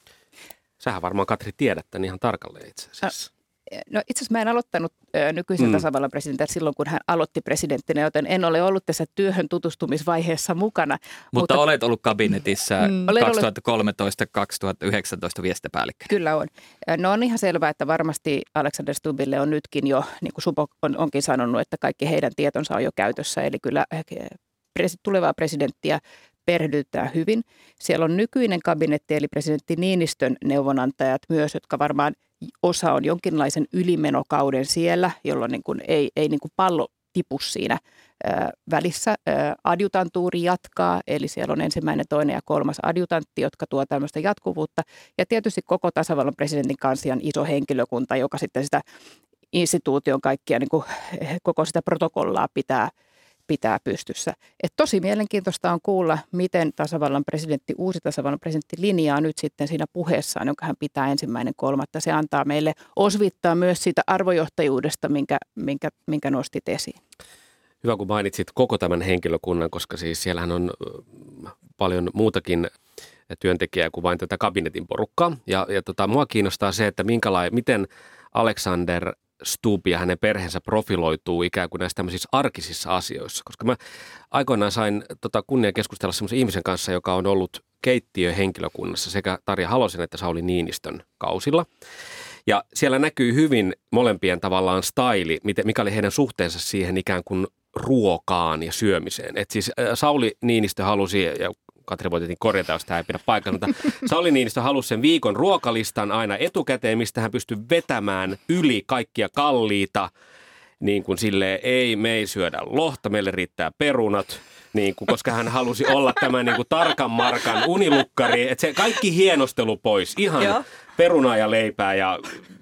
[SPEAKER 5] Sähän varmaan, Katri, tiedät tämän ihan tarkalleen itse asiassa.
[SPEAKER 6] No itse asiassa mä en aloittanut ö, nykyisen mm. tasavallan presidentin silloin, kun hän aloitti presidenttinä, joten en ole ollut tässä työhön tutustumisvaiheessa mukana.
[SPEAKER 4] Mutta, mutta olet ollut kabinetissa
[SPEAKER 1] Mm.
[SPEAKER 4] kaksituhattakolmetoista kaksituhattayhdeksäntoista viestintäpäällikkönä.
[SPEAKER 6] Kyllä on. No on ihan selvää, että varmasti Alexander Stubbille on nytkin jo, niin kuin Supo on, onkin sanonut, että kaikki heidän tietonsa on jo käytössä. Eli kyllä pres, tulevaa presidenttiä perehdytetään hyvin. Siellä on nykyinen kabinetti, eli presidentti Niinistön neuvonantajat myös, jotka varmaan osa on jonkinlaisen ylimenokauden siellä, jolloin niin kuin ei, ei niin kuin pallo tipu siinä ää, välissä. Ää, adjutantuuri jatkaa, eli siellä on ensimmäinen, toinen ja kolmas adjutantti, jotka tuo tämmöistä jatkuvuutta. Ja tietysti koko tasavallan presidentin kanslian iso henkilökunta, joka sitten sitä instituution kaikkia, niin kuin, koko sitä protokollaa pitää pitää pystyssä. Et tosi mielenkiintoista on kuulla, miten tasavallan presidentti, uusi tasavallan presidentti linjaa nyt sitten siinä puheessaan, jonka hän pitää ensimmäinen kolmatta. Se antaa meille osvittaa myös siitä arvojohtajuudesta, minkä, minkä, minkä nostit esiin.
[SPEAKER 5] Hyvä, kun mainitsit koko tämän henkilökunnan, koska siis siellähän on paljon muutakin työntekijää kuin vain tätä kabinetin porukkaa. Ja, ja tota, mua kiinnostaa se, että minkälainen, miten Alexander Stubb ja hänen perheensä profiloituu ikään kuin näissä tämmöisissä arkisissa asioissa. Koska mä aikoinaan sain tota, kunnia keskustella semmoisen ihmisen kanssa, joka on ollut keittiöhenkilökunnassa sekä Tarja Halosen että Sauli Niinistön kausilla. Ja siellä näkyy hyvin molempien tavallaan staili, mikä oli heidän suhteensa siihen ikään kuin ruokaan ja syömiseen. Et siis Sauli Niinistö halusi, ja Katri voi tietenkin korjata, jos tämä ei pidä paikkaa, mutta Sauli Niinistö halusi sen viikon ruokalistan aina etukäteen, mistä hän pystyi vetämään yli kaikkia kalliita, niin kuin silleen, ei, me ei syödä lohta, meille riittää perunat, niin kuin, koska hän halusi olla tämä niin kuin tarkan markan unilukkari, että se kaikki hienostelu pois, ihan Joo. perunaa ja leipää ja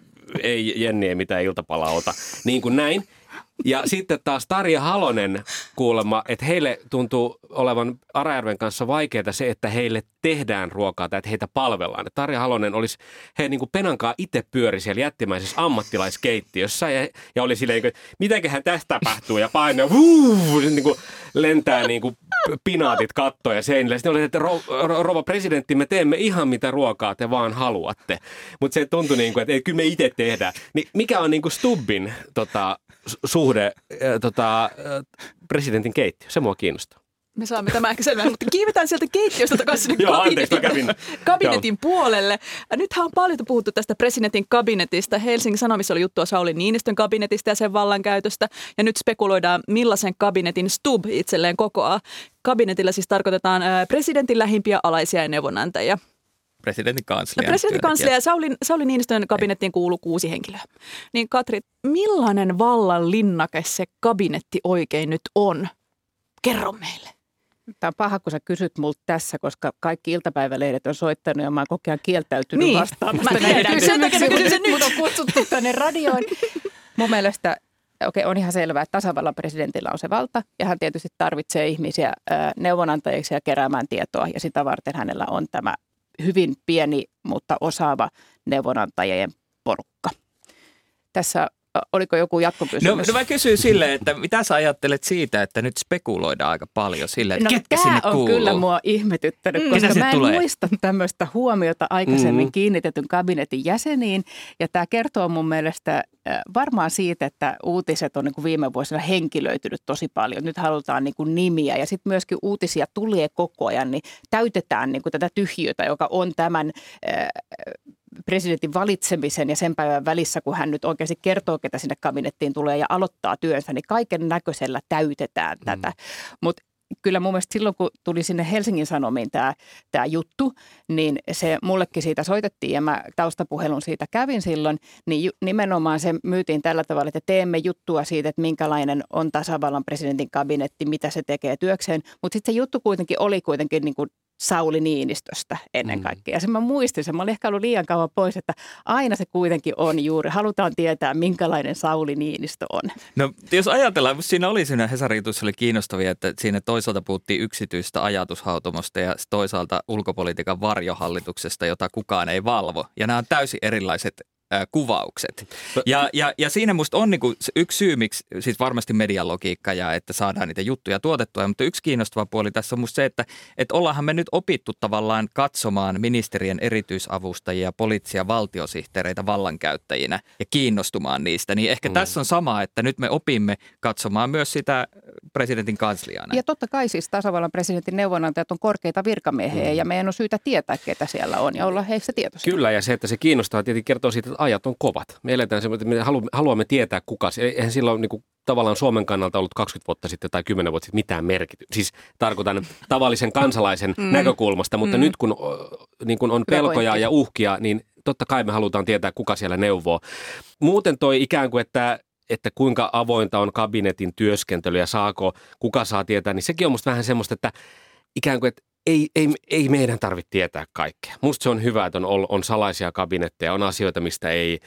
[SPEAKER 5] ei Jenni ei mitään iltapalaa ota, niin kuin näin. Ja sitten taas Tarja Halonen kuulemma, että heille tuntuu olevan Arajärven kanssa vaikeaa se, että heille tehdään ruokaa tai että heitä palvellaan. Et Tarja Halonen olisi, he niin kuin penankaan itse pyöri siellä jättimäisessä ammattilaiskeittiössä ja, ja oli silleen, että mitäköhän tästä tapahtuu ja painaa, vuu, niin kuin lentää niin kuin pinaatit kattoon ja seinille. Sitten oli, että ro, ro, rouva presidentti, me teemme ihan mitä ruokaa te vaan haluatte. Mutta se tuntui niin kuin, että ei, kyllä me itse tehdään. Niin mikä on niin kuin Stubbin tota, suhde äh, tota, äh, presidentin keittiö? Se mua kiinnostaa.
[SPEAKER 1] Me saamme tämä ehkä selvää, mutta kiivetään sieltä keittiöstä takaisin sinne
[SPEAKER 5] Joo,
[SPEAKER 1] kabinetin,
[SPEAKER 5] anteeksi, mä kävin.
[SPEAKER 1] kabinetin puolelle. Nythän on paljon puhuttu tästä presidentin kabinetista. Helsingin Sanomissa oli juttua Sauli Niinistön kabinetista ja sen vallankäytöstä. Ja nyt spekuloidaan, millaisen kabinetin Stubb itselleen kokoaa. Kabinetilla siis tarkoitetaan presidentin lähimpiä alaisia ja neuvonantajia.
[SPEAKER 4] Presidentin kanslia.
[SPEAKER 1] No, presidentin kanslia ja Sauli, Sauli Niinistön kabinettiin kuuluu kuusi henkilöä. Niin Katri, millainen vallan linnake se kabinetti oikein nyt on? Kerro meille.
[SPEAKER 6] Tämä on paha, kun sä kysyt multa tässä, koska kaikki iltapäivälehdet on soittanut ja mä oon koko ajan kieltäytynyt
[SPEAKER 1] niin.
[SPEAKER 6] vastaamasta
[SPEAKER 1] Mä
[SPEAKER 6] näihin
[SPEAKER 1] kysymyksiin.
[SPEAKER 6] Mut on kutsuttu tänne radioon. Mun mielestä okei, on ihan selvää, että tasavallan presidentillä on se valta ja hän tietysti tarvitsee ihmisiä neuvonantajiksi ja keräämään tietoa ja sitä varten hänellä on tämä hyvin pieni, mutta osaava neuvonantajien porukka. Tässä oliko joku jatkokysymys?
[SPEAKER 4] No, no mä kysyin silleen, että mitä sä ajattelet siitä, että nyt spekuloidaan aika paljon silleen, että
[SPEAKER 6] no,
[SPEAKER 4] ketkä sinne
[SPEAKER 6] on
[SPEAKER 4] kuuluu?
[SPEAKER 6] Kyllä mua ihmetyttänyt,
[SPEAKER 4] Mm.
[SPEAKER 6] koska
[SPEAKER 4] Ketä
[SPEAKER 6] mä en
[SPEAKER 4] tulee?
[SPEAKER 6] muista tämmöistä huomiota aikaisemmin
[SPEAKER 5] Mm.
[SPEAKER 6] kiinnitetyn kabinetin jäseniin. Ja tämä kertoo mun mielestä äh, varmaan siitä, että uutiset on niin kuin viime vuosina henkilöitynyt tosi paljon. Nyt halutaan niin kuin nimiä ja sitten myöskin uutisia tulee koko ajan, niin täytetään niin kuin tätä tyhjiötä, joka on tämän äh, presidentin valitsemisen ja sen päivän välissä, kun hän nyt oikeasti kertoo, ketä sinne kabinettiin tulee ja aloittaa työnsä, niin kaiken näköisellä täytetään mm. tätä. Mutta kyllä mun mielestä silloin, kun tuli sinne Helsingin Sanomiin tämä, tämä juttu, niin se mullekin siitä soitettiin ja mä taustapuhelun siitä kävin silloin, niin ju, nimenomaan se myytiin tällä tavalla, että teemme juttua siitä, että minkälainen on tasavallan presidentin kabinetti, mitä se tekee työkseen, mutta sitten se juttu kuitenkin oli kuitenkin niin kuin Sauli Niinistöstä ennen kaikkea. Ja sen mä muistin, sen mä olin ehkä ollut liian kauan pois, että aina se kuitenkin on juuri. Halutaan tietää, minkälainen Sauli Niinistö on.
[SPEAKER 4] No jos ajatellaan, siinä oli siinä Hesarin jutussa oli kiinnostavia, että siinä toisaalta puhuttiin yksityistä ajatushautomosta ja toisaalta ulkopolitiikan varjohallituksesta, jota kukaan ei valvo. Ja nämä on täysin erilaiset äh, kuvaukset. Ja, ja, ja siinä musta on niinku yksi syy, miksi siis varmasti median logiikka ja että saadaan niitä juttuja tuotettua, mutta yksi kiinnostava puoli tässä on musta se, että, että ollaanhan me nyt opittu tavallaan katsomaan ministerien erityisavustajia, poliittisia valtiosihteereitä vallankäyttäjinä ja kiinnostumaan niistä. Niin ehkä mm. tässä on sama, että nyt me opimme katsomaan myös sitä presidentin kansliana.
[SPEAKER 6] Ja totta kai siis tasavallan presidentin neuvonantajat on korkeita virkamiehiä mm. ja meidän on syytä tietää, ketä siellä on ja olla heistä tietoisia.
[SPEAKER 5] Kyllä, ja se, että se kiinnostaa, tietenkin kertoo siitä, että ajat on kovat. Me eletään semmoinen, että me haluamme, haluamme tietää kuka. Eihän sillä ole niin kuin, tavallaan Suomen kannalta ollut kaksikymmentä vuotta sitten tai kymmenen vuotta sitten mitään merkitystä. Siis tarkoitan tavallisen kansalaisen mm. näkökulmasta, mutta mm. nyt kun, niin kun on pelkoja ja uhkia, niin totta kai me halutaan tietää, kuka siellä neuvoo. Muuten toi ikään kuin, että että kuinka avointa on kabinetin työskentely ja saako, kuka saa tietää, niin sekin on musta vähän semmoista, että ikään kuin, että ei, ei, ei meidän tarvitse tietää kaikkea. Musta se on hyvä, että on, on salaisia kabinetteja, on asioita, mistä ei,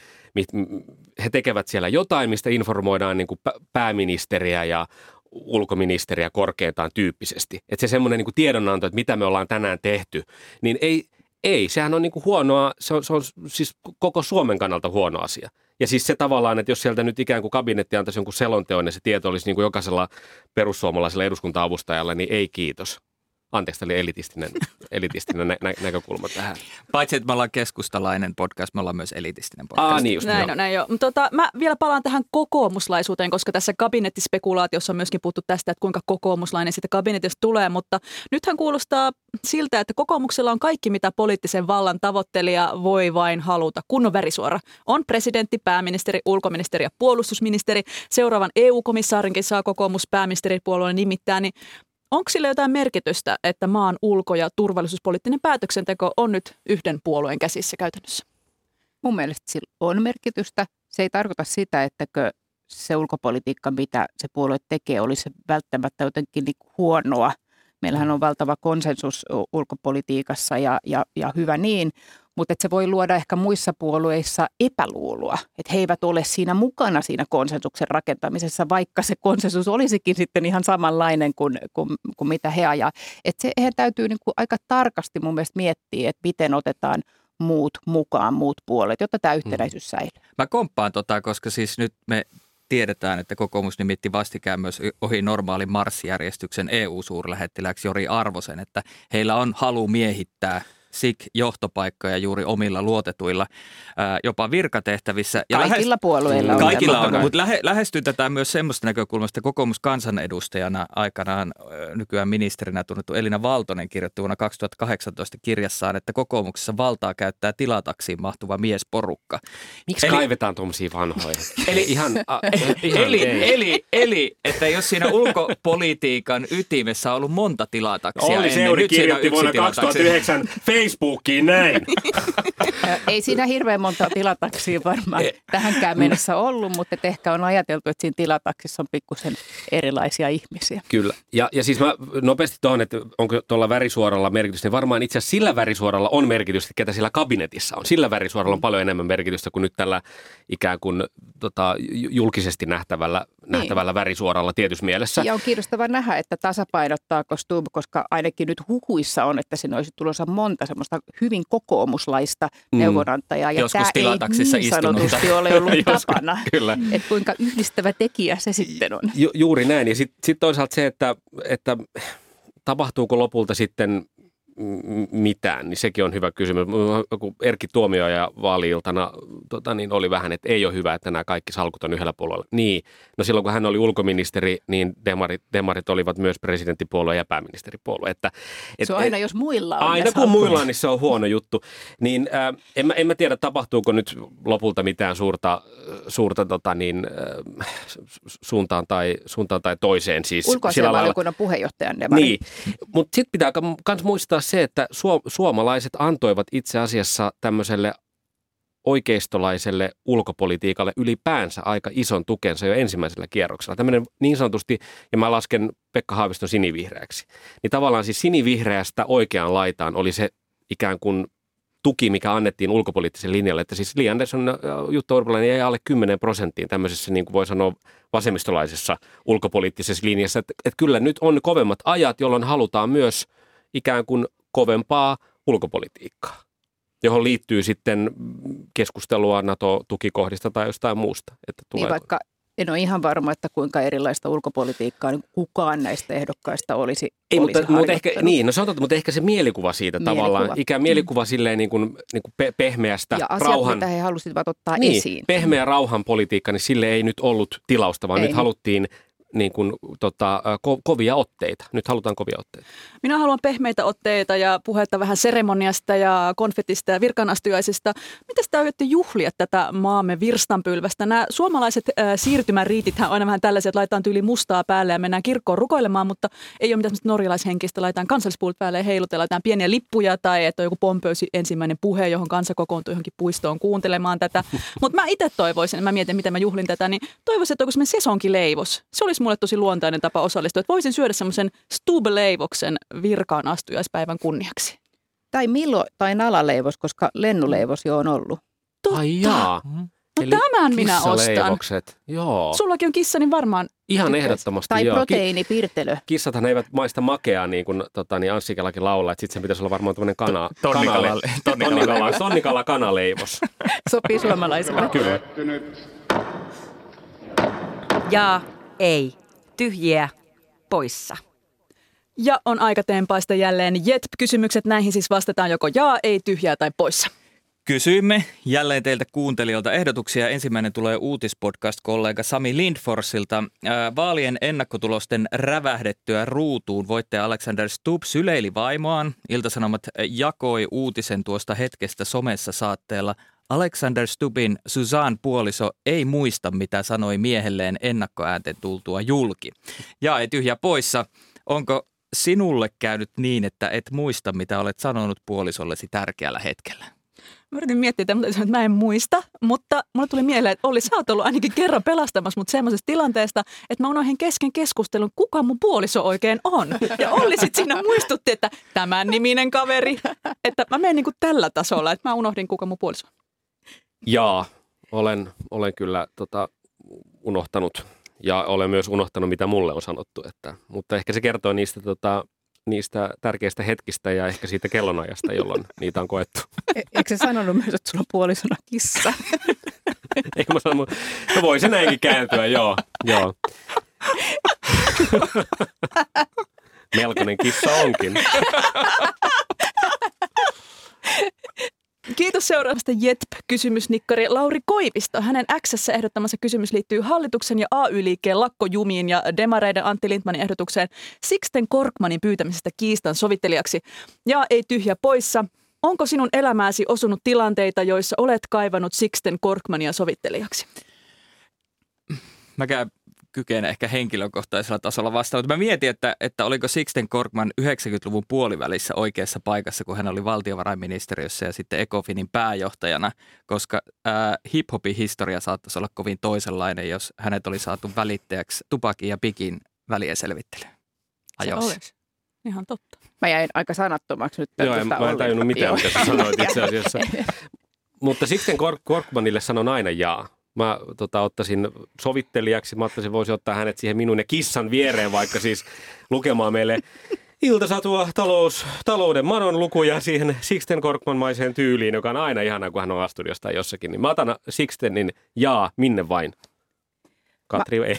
[SPEAKER 5] he tekevät siellä jotain, mistä informoidaan niin kuin pääministeriä ja ulkoministeriä korkeintaan tyyppisesti. Että se semmoinen niin kuin tiedonanto, että mitä me ollaan tänään tehty, niin ei, ei sehän on niin kuin huonoa, se on, se on siis koko Suomen kannalta huono asia. Ja siis se tavallaan, että jos sieltä nyt ikään kuin kabinetti antaisi jonkun selonteon ja se tieto olisi niin kuin jokaisella perussuomalaisella eduskunta-avustajalla, niin ei kiitos. Anteeksi, tämä oli elitistinen, elitistinen nä- nä- näkökulma tähän.
[SPEAKER 4] Paitsi, että me ollaan keskustalainen podcast, me ollaan myös elitistinen podcast.
[SPEAKER 5] Aa, niin just,
[SPEAKER 1] näin on, näin jo. Tota, mä vielä palaan tähän kokoomuslaisuuteen, koska tässä kabinettispekulaatiossa on myöskin puhuttu tästä, että kuinka kokoomuslainen siitä kabinetista tulee, mutta nythän kuulostaa siltä, että kokoomuksella on kaikki, mitä poliittisen vallan tavoittelija voi vain haluta. Kunnon värisuora. On presidentti, pääministeri, ulkoministeri ja puolustusministeri. Seuraavan E U-komissaarinkin saa kokoomus pääministeripuolueen nimittää, niin onko sillä jotain merkitystä, että maan ulko- ja turvallisuuspoliittinen päätöksenteko on nyt yhden puolueen käsissä käytännössä?
[SPEAKER 6] Mun mielestä sillä on merkitystä. Se ei tarkoita sitä, että se ulkopolitiikka, mitä se puolue tekee, olisi välttämättä jotenkin niin huonoa. Meillähän on valtava konsensus ulkopolitiikassa ja, ja, ja hyvä niin, mutta se voi luoda ehkä muissa puolueissa epäluuloa, että he eivät ole siinä mukana siinä konsensuksen rakentamisessa, vaikka se konsensus olisikin sitten ihan samanlainen kuin, kuin, kuin mitä he ajaa. Että se heidän täytyy niin kuin aika tarkasti mun mielestä miettiä, että miten otetaan muut mukaan, muut puolet, jotta tämä yhtenäisyys säilyy.
[SPEAKER 4] Mä komppaan tota, koska siis nyt me tiedetään, että kokoomus nimitti vastikään myös ohi normaalin marssijärjestyksen E U-suurlähettilääksi Jori Arvosen, että heillä on halu miehittää S I K-johtopaikkoja juuri omilla luotetuilla, ää, jopa virkatehtävissä. Ja
[SPEAKER 6] kaikilla lähes, puolueilla on.
[SPEAKER 4] Kaikilla on, mutta lähe, lähestyy tätä myös semmoista näkökulmasta, että kokoomuskansanedustajana aikanaan nykyään ministerinä tunnettu Elina Valtonen kirjoitti vuonna kaksituhattakahdeksantoista kirjassaan, että kokoomuksessa valtaa käyttää tilataksiin mahtuva miesporukka.
[SPEAKER 5] Miksi eli, kaivetaan tuommoisia vanhoja?
[SPEAKER 4] Eli,
[SPEAKER 5] ihan, a,
[SPEAKER 4] ihan eli, eli, eli, että jos siinä ulkopolitiikan ytimessä on ollut monta tilataksia
[SPEAKER 5] Olli
[SPEAKER 4] ennen,
[SPEAKER 5] Seuri
[SPEAKER 4] nyt siinä on
[SPEAKER 5] kirjoitti vuonna kaksituhattayhdeksän Facebookiin näin.
[SPEAKER 6] Ei siinä hirveän monta tilataksia varmaan tähänkään mennessä ollut, mutta ehkä on ajateltu, että siinä tilataksissa on pikkusen erilaisia ihmisiä.
[SPEAKER 5] Kyllä. Ja, ja siis mä nopeasti tuohon, että onko tuolla värisuoralla merkitystä, niin varmaan itse asiassa sillä värisuoralla on merkitystä, ketä siellä kabinetissa on. Sillä värisuoralla on paljon enemmän merkitystä kuin nyt tällä ikään kuin tota, julkisesti nähtävällä nähtävällä värisuoralla tietyssä mielessä.
[SPEAKER 6] Ja on kiinnostavaa nähdä, että tasapainottaako Stubb, koska ainakin nyt huhuissa on, että siinä olisi tulossa monta semmoista hyvin kokoomuslaista mm. neuvonantajaa. Ja
[SPEAKER 4] joskus
[SPEAKER 6] tämä
[SPEAKER 4] tilataksissa
[SPEAKER 6] ei niin sanotusti ole ollut
[SPEAKER 5] Joskus,
[SPEAKER 6] tapana.
[SPEAKER 5] Kyllä.
[SPEAKER 6] Että kuinka yhdistävä tekijä se sitten on.
[SPEAKER 5] Ju, juuri näin. Ja sitten sit toisaalta se, että, että tapahtuuko lopulta sitten mitään, niin sekin on hyvä kysymys. Kun Erkki Tuomioja vaali-iltana tota, niin oli vähän, että ei ole hyvä, että nämä kaikki salkut on yhdellä puolella. Niin, no silloin kun hän oli ulkoministeri, niin demarit, demarit olivat myös presidenttipuolue ja pääministeripuolue. Että, et,
[SPEAKER 6] se on aina, et, jos muilla on.
[SPEAKER 5] Aina kun muilla on, niin se on huono juttu. Niin äh, en, mä, en mä tiedä, tapahtuuko nyt lopulta mitään suurta, suurta tota, niin, äh, suuntaan, tai, suuntaan tai toiseen. Siis
[SPEAKER 6] ulkoasiainvaliokunnan puheenjohtajan demari.
[SPEAKER 5] Niin, mutta sitten pitää myös muistaa se, että suomalaiset antoivat itse asiassa tämmöiselle oikeistolaiselle ulkopolitiikalle ylipäänsä aika ison tukensa jo ensimmäisellä kierroksella. Tämmöinen niin sanotusti, ja mä lasken Pekka Haaviston sinivihreäksi, niin tavallaan siis sinivihreästä oikeaan laitaan oli se ikään kuin tuki, mikä annettiin ulkopoliittisen linjalle, että siis Li Andersson ja Jutta Urpilainen jäi alle kymmenen prosenttiin tämmöisessä, niin kuin voi sanoa, vasemmistolaisessa ulkopoliittisessa linjassa. Että, että kyllä nyt on kovemmat ajat, jolloin halutaan myös ikään kuin kovempaa ulkopolitiikkaa, johon liittyy sitten keskustelua NATO-tukikohdista tai jostain muusta. Että
[SPEAKER 6] niin vaikka en ole ihan varma, että kuinka erilaista ulkopolitiikkaa niin kukaan näistä ehdokkaista olisi,
[SPEAKER 5] Ei,
[SPEAKER 6] olisi
[SPEAKER 5] mutta, mutta ehkä, niin, no sanotaan, mutta ehkä se mielikuva siitä mielikuva. tavallaan, ikään mielikuva silleen niin kuin, niin kuin pe- pehmeästä
[SPEAKER 6] ja asiat,
[SPEAKER 5] rauhan.
[SPEAKER 6] mitä he halusivat ottaa
[SPEAKER 5] niin,
[SPEAKER 6] esiin.
[SPEAKER 5] Pehmeä rauhanpolitiikka, niin sille ei nyt ollut tilausta, vaan ei. Nyt haluttiin niin kuin, tota, ko- kovia otteita. Nyt halutaan kovia otteita.
[SPEAKER 1] Minä haluan pehmeitä otteita ja puhetta vähän seremoniasta ja konfetista ja virkanastujaisista. Miten te aiotte juhlia tätä maamme virstanpylvästä? Nämä suomalaiset äh, siirtymäriitithän on aina vähän tällaisia, että laitetaan tyyli mustaa päälle ja mennään kirkkoon rukoilemaan, mutta ei ole mitään sellaista norjalaishenkistä. Laitetaan kansallispuolet päälle ja heilutellaan jotain pieniä lippuja tai että on joku Pompöösi ensimmäinen puhe, johon kansa kokoontuu johonkin puistoon kuuntelemaan tätä. Mutta mä itse toivoisin, mä mietin, miten mä juhlin tätä, niin toivoisin, että onko semmoinen sesonkileivos. Se olisi mulle tosi luontainen tapa osallistua, että voisin syödä semmoisen Stubb-leivoksen virkaan astujaispäivän kunniaksi.
[SPEAKER 6] Tai Milo tai Nala-leivos, koska Lennu-leivos jo on ollut.
[SPEAKER 1] Totta.
[SPEAKER 5] Ai jaa.
[SPEAKER 1] No tämän minä ostan.
[SPEAKER 5] Joo.
[SPEAKER 1] Sullakin on kissa, niin varmaan.
[SPEAKER 5] Ihan
[SPEAKER 1] tykkäis.
[SPEAKER 5] ehdottomasti.
[SPEAKER 6] Tai
[SPEAKER 5] joo.
[SPEAKER 6] proteiinipirtelö.
[SPEAKER 5] Kissathan eivät maista makeaa, niin kuin tota, niin Anssi Kelakin laulaa, että sitten sen pitäisi olla varmaan tämmöinen kana,
[SPEAKER 4] Tonnikala,
[SPEAKER 5] kanale,
[SPEAKER 4] tonnikala,
[SPEAKER 5] tonnikala, tonnikala kanaleivos.
[SPEAKER 6] Sopii suomalaisille.
[SPEAKER 5] Kyllä.
[SPEAKER 3] Jaa, ei, tyhjiä, poissa.
[SPEAKER 1] Ja on aika tempaista jälleen Jet-kysymykset. Näihin siis vastataan joko jaa, ei, tyhjää tai poissa.
[SPEAKER 4] Kysyimme jälleen teiltä kuuntelijoilta ehdotuksia. Ensimmäinen tulee uutispodcast-kollega Sami Lindforsilta. Vaalien ennakkotulosten rävähdettyä ruutuun voittaja Alexander Stubb syleili vaimoaan. Ilta-Sanomat jakoi uutisen tuosta hetkestä somessa saatteella. Alexander Stubbin Suzanne puoliso ei muista, mitä sanoi miehelleen ennakkoäänten tultua julki. Ja ei tyhjä poissa. Onko sinulle käynyt niin, että et muista, mitä olet sanonut puolisollesi tärkeällä hetkellä?
[SPEAKER 1] Mä yritin miettiä, että mä en muista, mutta mulle tuli mieleen, että Olli, sä oot ollut ainakin kerran pelastamassa mut semmoisesta tilanteesta, että mä unohdin kesken keskustelun, kuka mun puoliso oikein on. Ja Olli sit siinä muistutti, että tämän niminen kaveri, että mä menen niinku tällä tasolla, että mä unohdin, kuka mun puoliso on.
[SPEAKER 5] Jaa, olen, olen kyllä tota, unohtanut ja olen myös unohtanut, mitä mulle on sanottu. Että, mutta ehkä se kertoo niistä, tota, niistä tärkeistä hetkistä ja ehkä siitä kellonajasta, jolloin niitä on koettu.
[SPEAKER 6] E- eikö se sanonut myös, että sulla on puolisona kissa?
[SPEAKER 5] Eikö mä sano, no voi se näinkin kääntyä, joo. joo. Melkoinen kissa onkin.
[SPEAKER 1] Kiitos seuraavasta Jet-kysymysnikkari Lauri Koivisto. Hänen X:ssä ehdottamassa kysymys liittyy hallituksen ja A Y-liikkeen lakkojumiin ja demareiden Antti Lindtmanin ehdotukseen Sixten Korkmanin pyytämisestä kiistan sovittelijaksi. Ja ei tyhjä poissa. Onko sinun elämääsi osunut tilanteita, joissa olet kaivannut Sixten Korkmania sovittelijaksi?
[SPEAKER 4] Mäkään kykene ehkä henkilökohtaisella tasolla vastaan, mutta mä mietin, että, että oliko Sixten Korkman yhdeksänkymmentäluvun puolivälissä oikeassa paikassa, kun hän oli valtiovarainministeriössä ja sitten Ecofinin pääjohtajana, koska ää, hip-hopin historia saattaisi olla kovin toisenlainen, jos hänet oli saatu välittäjäksi Tupakin ja Bigin välienselvittelyyn.
[SPEAKER 1] Se olisi. Ihan totta.
[SPEAKER 6] Mä jäin aika sanattomaksi nyt.
[SPEAKER 5] Joo, en, mä en tajunnut mitään, mitä sä sanoit itse asiassa. Mutta Sixten Kork- Korkmanille sanon aina jaa. Mä tota, ottaisin sovittelijaksi, mä ottaisin, voisi ottaa hänet siihen minun ja kissan viereen, vaikka siis lukemaan meille iltasatua, talous, talouden manon lukuja siihen Sixten Korkman-maiseen tyyliin, joka on aina ihanaa, kun hän on A-studiossa tai jossakin. Niin mä otan Sixtenin jaa, minne vain. Katri mä, ei.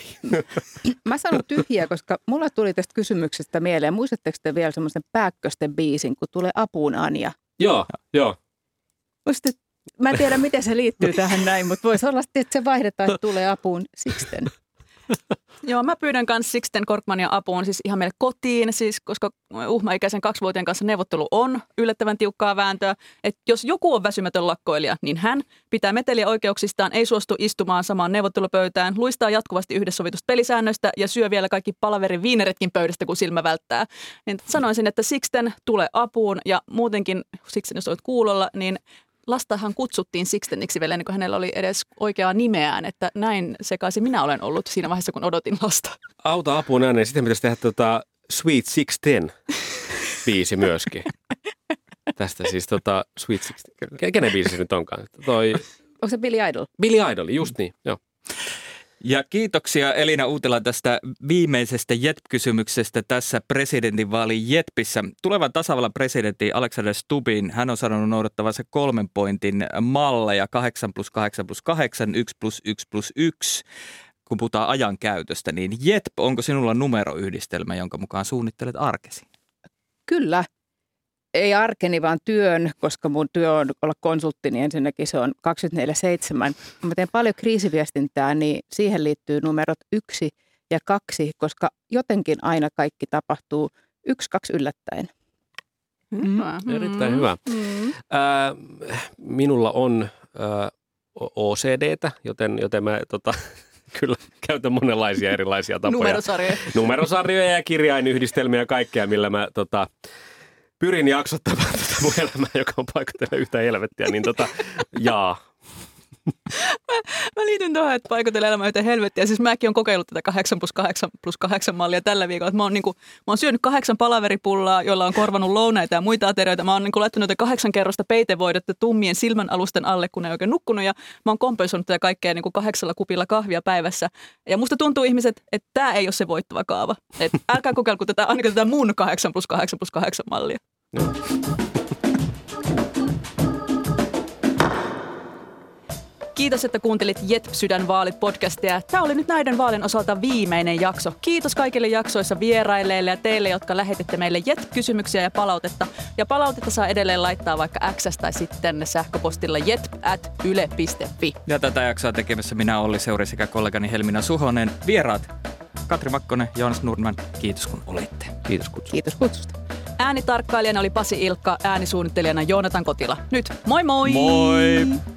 [SPEAKER 6] Mä sanon tyhjiä, koska mulla tuli tästä kysymyksestä mieleen. Muistatteko te vielä semmoisen Pääkkösten biisin, kun tulee apuun Anja?
[SPEAKER 5] Joo, joo.
[SPEAKER 6] Muistat, mä en tiedä, miten se liittyy tähän näin, mutta voisi olla, että se vaihdetaan, että tulee apuun Sixten.
[SPEAKER 1] Joo, mä pyydän kanssa Sixten Korkmania apuun siis ihan meille kotiin, siis koska uhmaikäisen kaksivuotiaan kanssa neuvottelu on yllättävän tiukkaa vääntöä. Että jos joku on väsymätön lakkoilija, niin hän pitää meteliä oikeuksistaan, ei suostu istumaan samaan neuvottelupöytään, luistaa jatkuvasti yhdessä sovitusta pelisäännöistä ja syö vielä kaikki palaverin viineretkin pöydästä, kun silmä välttää. Niin sanoisin, että Sixten tulee apuun ja muutenkin, Sixten jos olet kuulolla, niin lastahan kutsuttiin Sixteniksi vielä ennen kuin hänellä oli edes oikeaa nimeään, että näin sekaisin minä olen ollut siinä vaiheessa, kun odotin lasta.
[SPEAKER 5] Auta apuun ääneen. Sitten pitäisi tehdä tota Sweet Sixteen biisi myöskin. Tästä siis tota Sweet Sixteen. Kenen biisi se nyt onkaan? Toi...
[SPEAKER 6] Onko se Billy Idol?
[SPEAKER 5] Billy Idol, just niin, joo.
[SPEAKER 4] Ja kiitoksia Elina Uutila tästä viimeisestä J E T-kysymyksestä tässä presidentinvaalin J E T:issä. Tulevan tasavallan presidentti Alexander Stubbin, hän on sanonut noudattavansa kolmen pointin malleja, kahdeksan plus kahdeksan plus kahdeksan, yksi plus yksi plus yksi. Kun puhutaan ajan käytöstä, niin J E T, onko sinulla numeroyhdistelmä, jonka mukaan suunnittelet arkesi?
[SPEAKER 6] Kyllä. Ei arkeni, vaan työn, koska mun työ on olla konsultti, niin ensinnäkin se on kaksikymmentäneljä seitsemän. Kun mä teen paljon kriisiviestintää, niin siihen liittyy numerot yksi ja kaksi, koska jotenkin aina kaikki tapahtuu yksi, kaksi yllättäen.
[SPEAKER 1] Mm.
[SPEAKER 5] Erittäin hyvä. Mm. Äh, minulla on äh, O C D:tä, joten, joten mä tota, kyllä käytän monenlaisia erilaisia tapoja.
[SPEAKER 1] Numerosarjoja.
[SPEAKER 5] Numerosarjoja ja kirjainyhdistelmiä ja kaikkea, millä mä... Tota, pyrin jaksottamaan tätä mun elämää, joka on paikoitella yhtä helvettiä, niin tota, jaa.
[SPEAKER 1] Mä, mä liityn tuohon, että paikoitella elämää yhtä helvettiä. Siis mäkin olen kokeillut tätä kahdeksan plus kahdeksan plus kahdeksan mallia tällä viikolla. Mä oon, niinku, mä oon syönyt kahdeksan palaveripullaa, joilla on korvanut lounaita ja muita aterioita. Mä oon niinku laittanut noita kahdeksan kerrosta peitevoidetta tummien silmän alusten alle, kun ei oikein nukkunut. Ja mä oon kompensoinut tätä kaikkea niinku kahdeksalla kupilla kahvia päivässä. Ja musta tuntuu ihmiset, että tää ei ole se voittava kaava. Et älkää kokeilko tätä, ainakaan tätä mun kahdeksan plus kahdeksan plus kahdeksan mallia. No. Kiitos, että kuuntelit J E T-sydänvaalit-podcastia. Tämä oli nyt näiden vaalien osalta viimeinen jakso. Kiitos kaikille jaksoissa vierailleille ja teille, jotka lähetitte meille J E T-kysymyksiä ja palautetta. Ja palautetta saa edelleen laittaa vaikka X:ssä tai sitten sähköpostilla jet at yle piste fi.
[SPEAKER 4] Ja tätä jaksoa tekemässä minä Olli Seuri sekä kollegani Helmina Suhonen. Vieraat Katri Makkonen, Joonas Nordman, kiitos kun olitte.
[SPEAKER 5] Kiitos kutsusta.
[SPEAKER 6] Kiitos kutsusta.
[SPEAKER 1] Äänitarkkailijana oli Pasi Ilkka, äänisuunnittelijana Joonatan Kotila. Nyt moi moi!
[SPEAKER 4] Moi!